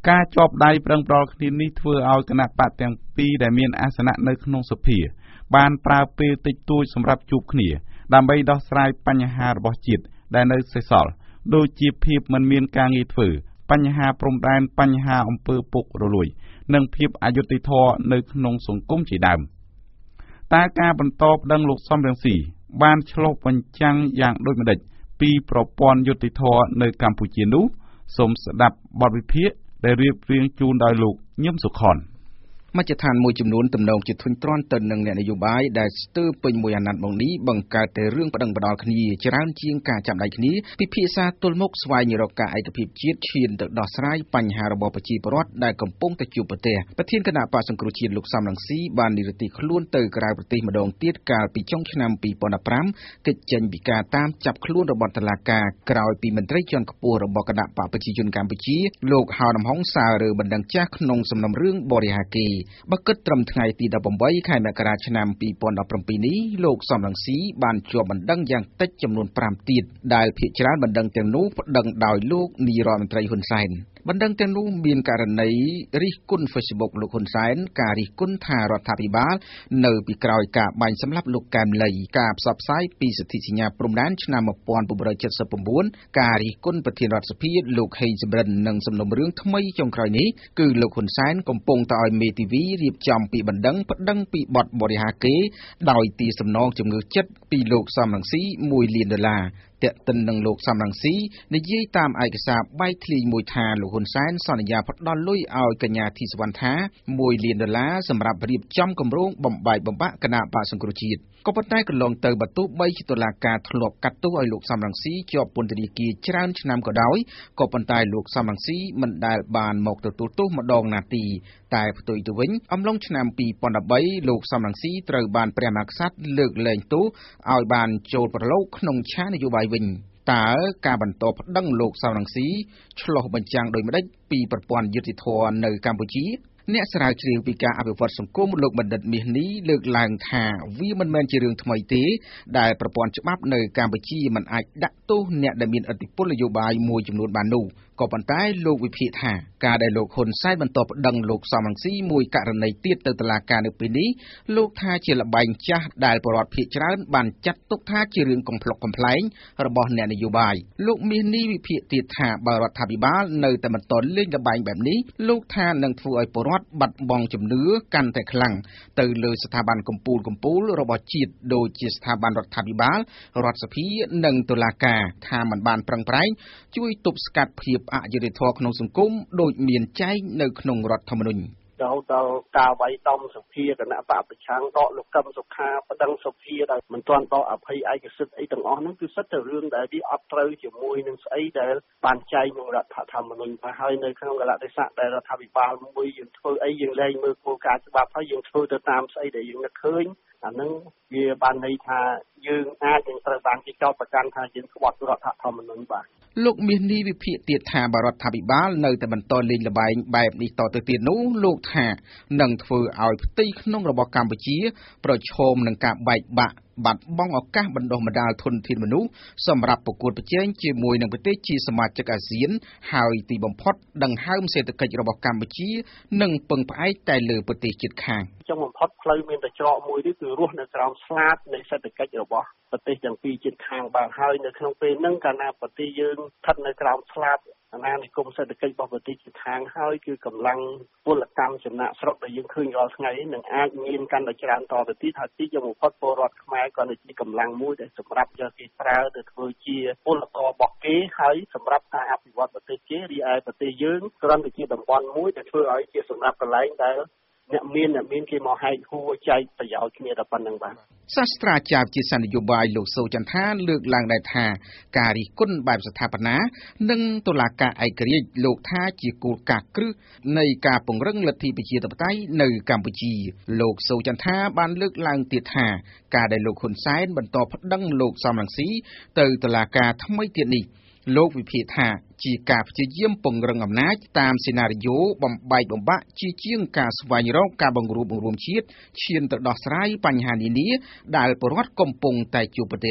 [SPEAKER 1] ការជាប់ដៃប្រឹងប្រែងគ្នានេះធ្វើឲ្យគណៈបកទាំងពីរដែលមានអាសនៈនៅក្នុងសភាបានប្រើពេលតិចតួចសម្រាប់ជួបគ្នាដើម្បីដោះស្រាយបញ្ហារបស់ជាតិដែលនៅសេសសល់ដូចជាភាពមិនមានការងារធ្វើបញ្ហាព្រំដែនបញ្ហាអំពើពុករលួយនិងភាពអយុត្តិធម៌នៅក្នុងសង្គមជាដើមតែការបន្តប្តឹងលោកសំរងស៊ីបានឆ្លុះបញ្ចាំងយ៉ាងដូចម្តេចពីប្រព័ន្ធយុត្តិធម៌នៅកម្ពុជានោះសូមស្ដាប់បទវិភាគដែលរៀបរៀងជូនដោយលោកញឹមសុខុនមជ្ឈដ្ឋានមួយចំនួនទំនងជាធុញទ្រាន់ទៅនឹងអ្នកនយោបាយដែលស្ទើរពេញមួយអាណត្តិមកនេះបង្កើតតែរឿងប្តឹងផ្ដាល់គ្នាច្រើនជាងការចាប់ដៃគ្នាពិភាក្សាទល់មុខស្វែងរកការឯកភាពជាតិឈានទៅដោះស្រាយបញ្ហារបស់ប្រជាពលរដ្ឋដែលកំពុងតែជួបប្រទះប្រធានគណៈបក្សសង្គ្រោះជាតិលោកសំរងស៊ីបាននិរទេសខ្លួនទៅក្រៅប្រទេសម្ដងទៀតកាលពីចុងឆ្នាំពីរពាន់ដប់ប្រាំកិច្ចចេញពីការតាមចាប់ខ្លួនរបស់តុលាការក្រោយពីមន្ត្រីជាន់ខ្ពស់របស់គណៈបកប្រជាជនកម្ពុជាលោកហៅដំហុងសាររើបណ្ដឹងចាស់ក្នុងសំណុំរឿងបរិហាកេបើគិតត្រឹមថ្ងៃទីដប់ប្រាំបីខែមករាឆ្នាំពីរពាន់ដប់ប្រាំពីរនេះលោកសំរងស៊ីបានជាប់បណ្ដឹងយ៉ាងតិចចំនួនប្រាំទៀតដែលភាគច្រើនបណ្ដឹងទាំងនោះប្តឹងដោយលោកនាយរដ្ឋមន្ត្រីហ៊ុនសែនបណ្ដឹងទាំងនោះមានករណីរិះគន់ Facebook លោកហ៊ុនសែនការរិះគន់ថារដ្ឋាភិបាលនៅពីក្រោយការបាញ់សម្លាប់លោកកែមលីការផ្សព្វផ្សាយពីសិទ្ធិសញ្ញាព្រំដែនឆ្នាំmột nghìn chín trăm七mươi chínការរិះគន់ប្រធានរដ្ឋសភាលោកហេងសំរិននិងសំណុំរឿងថ្មីចុងក្រោយនេះគឺលោកហ៊ុនសែនកំពុងតែឲ្យមេធាវីរៀបចំពីបណ្ដឹងប្តឹងពីបទបរិហាកេដោយទីសំណងជំងឺចិត្តពីលោកសំរងស៊ីមួយលានដុល្លារតែកតិននឹងលោកសំរងស៊ីនិយាយតាមឯកសារបែកធ្លាយមួយថាលោកហ៊ុនសែនសន្យាផ្ដល់លុយឲ្យកញ្ញាធីសុវណ្ណថាមួយលានដុល្លារសម្រាប់រៀបចំគម្រោងបំបែកបំបាក់គណៈបក្សសង្គ្រោះជាតិក៏ប៉ុន្តែកន្លងទៅបើទោះបីជាតុលាការធ្លាប់កាត់ទោសឲ្យលោកសំរងស៊ីជាប់ពន្ធនាគារច្រើនឆ្នាំក៏ដោយក៏ប៉ុន្តែលោកសំរងស៊ីមិនដែលបានមកទទួលទោសម្ដងណាទីតែផ្ទុយទៅវិញអំឡុងឆ្នាំពីរពាន់ដប់បីលោកសំរងស៊ីត្រូវបានព្រះមហាក្សត្រលើកលែងទោសឲ្យបានចូលប្រឡូកក្នុងឆាកនយោបាយវិញតើការបន្តប្តឹងលោកសំរងស៊ីឆ្លុះបញ្ចាំងដោយម្ដេចពីប្រព័ន្ធយុតិធធម៌នៅកម្ពុជាអ្នកស្រាវជ្រាវពីការអភិវឌ្ឍសង្គមលោកបណ្ឌិតមាសនេះលើកឡើងថាវាមិនមែនជារឿងថ្មីទេដែលប្រព័ន្ធច្បាប់នៅកម្ពុជាមិនអាចដាក់ទោសអ្នកដែលមានឥទ្ធិពលនយោបាយមួយចំនួនបាននោះក៏ប៉ុន្តែលោកវិភាគថាការដែលលោកហ៊ុនសែនបន្តប្តឹងលោកសំរងស៊ីមួយករណីទៀតទៅតុលាការនៅពេលនេះលោកថាជាលបែងចាស់ដែលប្រជាពលរដ្ឋភាគច្រើនបានចាត់ទុកថាជារឿងកំប្លុកកំប្លែងរបស់អ្នកនយោបាយលោកមាសនេះវិភាគទៀតថាបើរដ្ឋាភិបាលនៅតែបន្តលេងលបែងបែបនេះលោកថានឹងធ្វើឲ្យប្រជាពលរដ្ឋបាត់បង់ជំនឿកាន់តែខ្លាំងទៅលើស្ថាប័នកម្ពុជាកម្ពុជារបស់ជាតិដូចជាស្ថាប័នរដ្ឋាភិបាលរដ្ឋសភានិងតុលាការថាมันបានប្រឹងប្រែងជួយទប់ស្កាត់ភាពអយុត្តិធម៌ក្នុងសង្គមដូចមានចែងនៅក្នុងរដ្ឋធម្មនុញ្ញ
[SPEAKER 16] រហូតដល់ការវាយដំសភាគណៈបកប្រឆាំងដកលោកកឹមសុខាប្តឹងសភាដែលមិនទាន់ដកអភ័យឯកសិទ្ធិអីទាំងអស់ហ្នឹងគឺសិតតែរឿងដែលវាអត់ត្រូវជាមួយនឹងស្អីដែលបានចែងក្នុងរដ្ឋធម្មនុញ្ញថាហើយនៅក្នុងកលៈទេសៈដែលរដ្ឋាភិបាលមួយយើងធ្វើអីយើងលែងមើលគោលការណ៍ច្បាប់ហើយយើងធ្វើទៅតាមស្អីដែលយើងនឹកឃើញអាហ្នឹងវាបានន័យថាយើងអាចនឹងត្រូវបានគេចោទប្រកាន់ថាយើងក្បត់រដ្ឋធម្មនុញ្ញបាទ
[SPEAKER 1] លោកមាសនេះវិភាគទៀតថាបរដ្ឋាភិបាលនៅតែបន្តលេងល្បែងបែបនេះតទៅទៀតនោះលោកថានឹងធ្វើឲ្យផ្ទៃក្នុងរបស់កម្ពុជាប្រឈមនឹងការបែកបាក់បាត់បង់ឱកាសបណ្ដុះបណ្ដាលធនធានមនុស្សសម្រាប់ប្រកួតប្រជែងជាមួយនឹងប្រទេសជាសមាជិកអាស៊ានហើយទីបំផុតដង្ហើមសេដ្ឋកិច្ចរបស់កម្ពុជានឹងពឹងផ្អែកតែលើប្រទេសជិតខាង
[SPEAKER 16] ចុងបំផុតផ្លូវមានតែច្រកមួយនេះគឺរស់នៅក្រោមស្លាបនៃសេដ្ឋកិច្ចរបស់ប្រទេសទាំងពីរជិតខាងបានហើយនៅក្នុងពេលហ្នឹងកាលណាប្រទេសយើងស្ថិតនៅក្រោមស្លាបអាណានិគមសេដ្ឋកិច្ចរបស់ប្រទេសជិតខាងហើយគឺកម្លាំងពលកម្មចំណាក់ស្រុកដែលយើងឃើញរាល់ថ្ងៃនឹងអាចមានកាន់តែច្រើនតទៅទៀតហើយទីចុងបំផុតពលរដ្ឋខ្មែរក៏នឹងជាកម្លាំងមួយដែលសម្រាប់យកគេប្រើទៅធ្វើជាពលកររបស់គេហើយសម្រាប់ការអភិវឌ្ឍប្រទេសគេរីឯប្រទេសយើងគ្រាន់តែជាតំបន់មួយដែលធ្វើឲ្យជាសម្រាប់កន្លែងដែលអ្នកមានអ្នកមានគេមកហែកហួរចែកប្រយោជន៍គ្នាតែប៉ុណ្្នឹងបាទ
[SPEAKER 1] សាស្ត្រាចារ្យជាសនយោបាយលោកសូចន្ទថាលើកឡើងដែរថាការរិះគន់បែបស្ថាបនានិងតុលាការឯករាជ្យលោកថាជាគោលការណ៍គ្រឹះនៃការពង្រឹងលទ្ធិប្រជាធិបតេយ្យនៅកម្ពុជាលោកសូចន្ទថាបានលើកឡើងទៀតថាការដែលលោកហ៊ុនសែនបន្តប្តឹងលោកសំរងស៊ីទៅតុលាការថ្មីទៀតនេះលោកវិភាគថាជាការព្យាយាមពង្រឹងអំណាចតាមសេណារីយ៉ូបំបែកបំបាក់ជាជាងការស្វែងរកការបង្រួបបង្រួមជាតិឈានទៅដោះស្រាយបញ្ហានានាដែលប្រជាពលរដ្ឋកំពុងតែជួបប្រទះ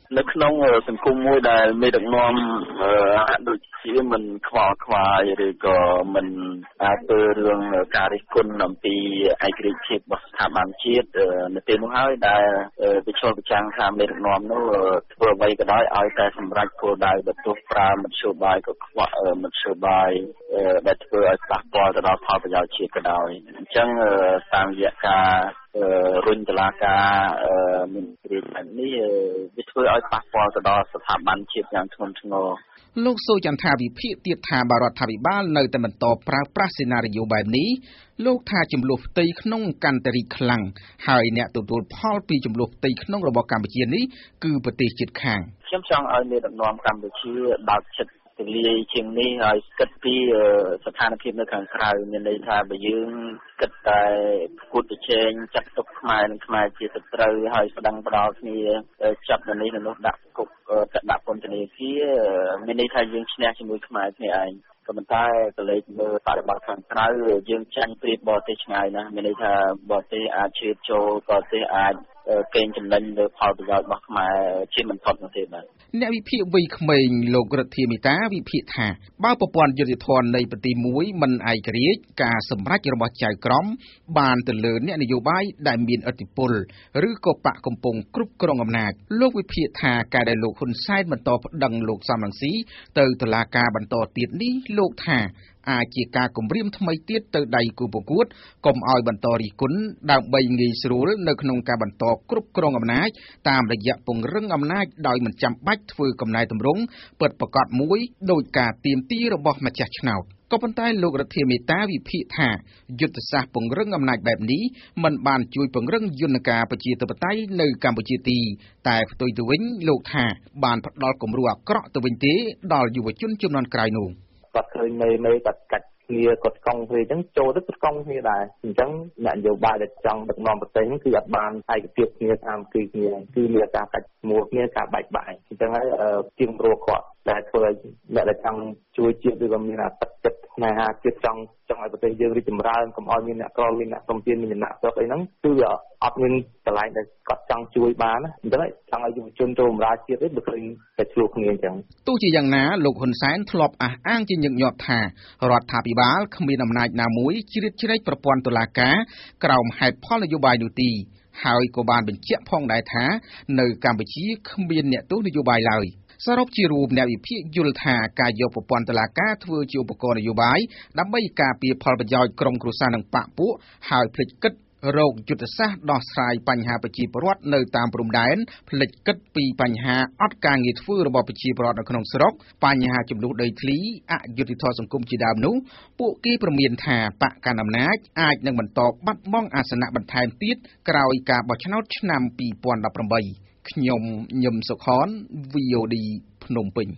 [SPEAKER 5] នៅក្នុងសង្គមមួយដែលមានដឹកនាំដូចជាមិនខ្វល់ខ្វាយឬក៏មិនអាចធ្វើរឿងការរិះគន់អំពីឯករាជ្យភាពរបស់ស្ថាប័នជាតិនៅពេលនោះហើយដែលវិឆ្លប្រចាំថាមានដឹកនាំនោះធ្វើអ្វីក៏ដោយឲ្យតែសម្រេចគោលដៅបើទោះប្រើមធ្យោបាយក៏ខ្វក់មធ្យោបាយដែលធ្វើឲ្យប៉ះពាល់ទៅដល់ផលប្រយោជន៍ជាតិក៏ដោយអញ្ចឹងតាមរយៈការរុញតុលាការមានគ្រាបែបនេះវាធ្វើឲ្យប៉ះពាល់ទៅដល់ស្ថាប័នជាតិយ៉ាងធ្ងន់ធ្ងរ
[SPEAKER 15] លោកសូចន្ទថាវិភាគទៀតថាបរដ្ឋាភិបាលនៅតែបន្តប្រើប្រាស់សេណារីយ៉ូបែបនេះលោកថាចំនួនផ្ទៃក្នុងកាន់តែរីកខ្លាំងហើយអ្នកទទួលផលពីចំនួនផ្ទៃក្នុងរបស់កម្ពុជានេះគឺប្រទេសជិតខាង
[SPEAKER 5] ខ្ញុំចង់ឲ្យមានដឹកនាំកម្ពុជាបើកចិត្តទូលាយជាងនេះហើយគិតពីស្ថានភាពនៅខាងក្រៅមានន័យថាបើយើងគិតតែគួតប្រជែងចាត់ទុកខ្មែរនិងខ្មែរជាសត្រូវហើយស្ដឹងផ្ដាល់គ្នាចាប់នៅនេះនៅនោះដាក់គុកដាក់ពន្ធនាគារមានន័យថាយើងឈ្នះជាមួយខ្មែរគ្នាឯងក៏ប៉ុន្តែក៏លេចមើលបរិបទខាងក្រៅយើងចាញ់ព្រៀបបរទេសឆ្ងាយណាស់មានន័យថាបរទេសអាចជ្រៀតចូលបរទេសអាចកេងចំណេញលើផលប្រយោជន៍របស់ខ្មែរជាមិនផុតនោះទេបាទ
[SPEAKER 15] អ្នកវិភាគវ័យក្មេងលោករដ្ឋាភិបាលវិភាគថាបើប្រព័ន្ធយុត្តិធម៌នៃប្រទេសមួយមិនឯករាជ្យការសម្រេចរបស់ចៅក្រមបានទៅលើអ្នកនយោបាយដែលមានឥទ្ធិពលឬក៏បកកំពុងគ្រប់គ្រងអំណាចលោកវិភាគថាការដែលលោកហ៊ុនសែនបន្តប្តឹងលោកសំរងស៊ីទៅតុលាការបន្តទៀតនេះលោកថាអាចជាការគម្រាមថ្មីទៀតទៅដៃគូប្រកួតកុំឲ្យបន្តរិះគន់ដើម្បីងាយស្រួលនៅក្នុងការបន្តគ្រប់គ្រងអំណាចតាមរយៈពង្រឹងអំណាចដោយមិនចាំបាច់ធ្វើកំណែទម្រង់ពិតប្រាកដមួយដោយការទាមទាររបស់ម្ចាស់ឆ្នោតក៏ប៉ុន្តែលោករដ្ឋាភិបាលវិភាគថាយុទ្ធសាស្ត្រពង្រឹងអំណាចបែបនេះមិនបានជួយពង្រឹងយន្តការប្រជាធិបតេយ្យនៅកម្ពុជាទេតែផ្ទុយទៅវិញលោកថាបានផ្ដល់គំរូអាក្រក់ទៅវិញទេដល់យុវជនជំនាន់ក្រោយនោះ
[SPEAKER 10] គាត់ឃើញមេមេគាត់កាច់គ្នាគាត់កង់គ្នាអញ្ចឹងចូលទៅគាត់កង់គ្នាដែរអញ្ចឹងអ្នកនយោបាយដែលចង់ដឹកនាំប្រទេសគឺអត់បានឯកភាពគ្នាតាមគឺគ្នាគឺមានការកាច់មួលគ្នាការបែកបាក់អញ្ចឹងហើយជាងព្រោះគាត់ដែលធ្វើឲ្យអ្នកដែលចង់ជួយជាតិឬក៏មានអាទឹកចិត្តស្នេហាជាតិចង់ចង់ឲ្យប្រទេសយើងរីកចម្រើនកុំឲ្យមានអ្នកក្រមានអ្នកសំទានមានអ្នកស្រុកអីហ្នឹងគឺអត់មានកន្លែងដែលគាត់ចង់ជួយបានណាអញ្ចឹងចង់ឲ្យយុវជនចូលបម្រើជាតិទេបើឃើញតែឆ្លោះគ្នាអញ្ចឹង
[SPEAKER 15] ទោះជាយ៉ាងណាលោកហ៊ុនសែនធ្លាប់អះអាងជាញឹកញាប់ថារដ្ឋាភិបាលគ្មានអំណាចណាមួយជ្រៀតជ្រែកប្រព័ន្ធតុលាការក្រោមហេតុផលនយោបាយនោះទេហើយក៏បានបញ្ជាក់ផងដែរថានៅកម្ពុជាគ្មានអ្នកទោសនយោបាយឡើយសរុបជារួមអ្នកវិភាគយល់ថាការយកប្រព័ន្ធតុលាការធ្វើជាឧបករណ៍នយោបាយដើម្បីការពារផលប្រយោជន៍ក្រុមគ្រួសារនិងបកពួកហើយភ្លេចគិតរោគយុទ្ធសាស្ត្រដោះស្រាយបញ្ហាប្រជាពលរដ្ឋនៅតាមព្រំដែនភ្លេចគិតពីបញ្ហាអត់ការងារធ្វើរបស់ប្រជាពលរដ្ឋនៅក្នុងស្រុកបញ្ហាចំនួនដីធ្លីអយុត្តិធម៌សង្គមជាដើមនោះពួកគេព្រមានថាបកកណ្ដាលអំណាចអាចនឹងបន្តបាត់បង់អាសនៈបន្ថែមទៀតក្រោយការបោះឆ្នោតឆ្នាំពីរពាន់ដប់ប្រាំបីខ្ញុំញឹមសុខន វី អូ ឌី ភ្នំពេញ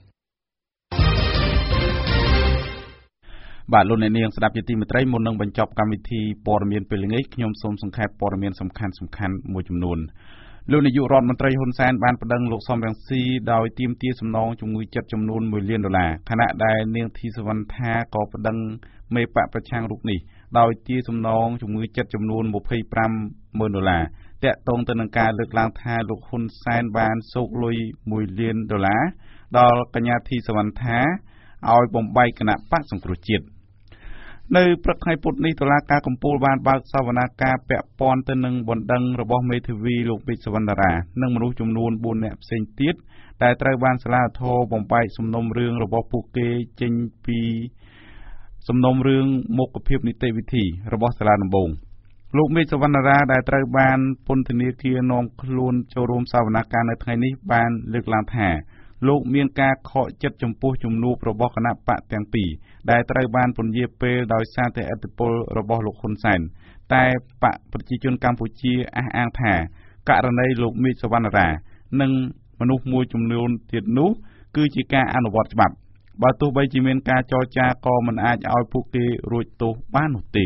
[SPEAKER 1] បាទលោកអ្នកនាងស្ដាប់ជាទីមេត្រីមុននឹងបញ្ចប់កម្មវិធីព័ត៌មានពេលល្ងាចខ្ញុំសូមសង្ខេបព័ត៌មានសំខាន់សំខាន់មួយចំនួនលោកនាយករដ្ឋមន្ត្រីហ៊ុនសែនបានប្តឹងលោកសំរងស៊ីដោយទាមទារសំណងជំងឺចិត្តចំនួនមួយលានដុល្លារខណៈដែលនាងធីសវណ្ណថាក៏ប្តឹងមេបកប្រឆាំងរូបនេះដោយទារសំណងជំងឺចិត្តចំនួនម្ភៃប្រាំម៉ឺនដុល្លារតាក់ទងទៅនឹងការលើកឡើងថាលោកហ៊ុនសែនបានសោកលុយមួយលានដុល្លារដល់កញ្ញាធីសវណ្ណថាឲ្យបំបីគណៈបកសង្គ្រោះជាតិនៅព្រឹកថ្ងៃពុធនេះតុលាការកំពូលបានបើកសវនាការពាក់ព័ន្ធទៅនឹងបណ្ដឹងរបស់មេធាវីលោកពេជ្រសវណ្ណារានិងមនុស្សចំនួនបួននាក់ផ្សេងទៀតដែលត្រូវបានសាលាឧទ្ធរបំបែកសំណុំរឿងរបស់ពួកគេចេញពីសំណុំរឿងមុខភាពនីតិវិធីរបស់សាលាដំបងលោកមេឃសវណ្ណារាដែលត្រូវបានពន្ធនាគារនាំខ្លួនចូលរួមសវនាការនៅថ្ងៃនេះបានលើកឡើងថាលោកមានការខកចិត្តចំពោះជំនួបរបស់គណៈបកទាំងពីរដែលត្រូវបានពន្យាពេលដោយសារតែឥទ្ធិពលរបស់លោកហ៊ុនសែនតែបកប្រជាជនកម្ពុជាអះអាងថាករណីលោកមេឃសវណ្ណារានិងមនុស្សមួយចំនួនទៀតនោះគឺជាការអនុវត្តច្បាប់បើទោះបីជាមានការចរចាក៏មិនអាចឲ្យពួកគេរួចទោសបាននោះទេ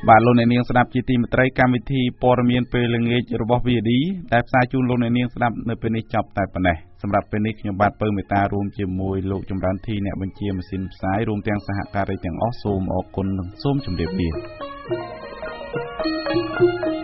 [SPEAKER 1] បាទលោកអ្នកនាងស្ដាប់ជាទីមេត្រីកម្មវិធីព័ត៌មានពេលល្ងាចរបស់ វី អូ ឌី ដែលផ្សាយជូនលោកអ្នកនាងស្ដាប់នៅពេលនេះចប់តែប៉ុណ្ណេះសម្រាប់ពេលនេះខ្ញុំបាទពៅមេតារួមជាមួយលោកចម្រើនធីអ្នកបញ្ជាម៉ាស៊ីនផ្សាយរួមទាំងសហការីទាំងអស់សូមអរគុណនិងសូមជម្រាបលា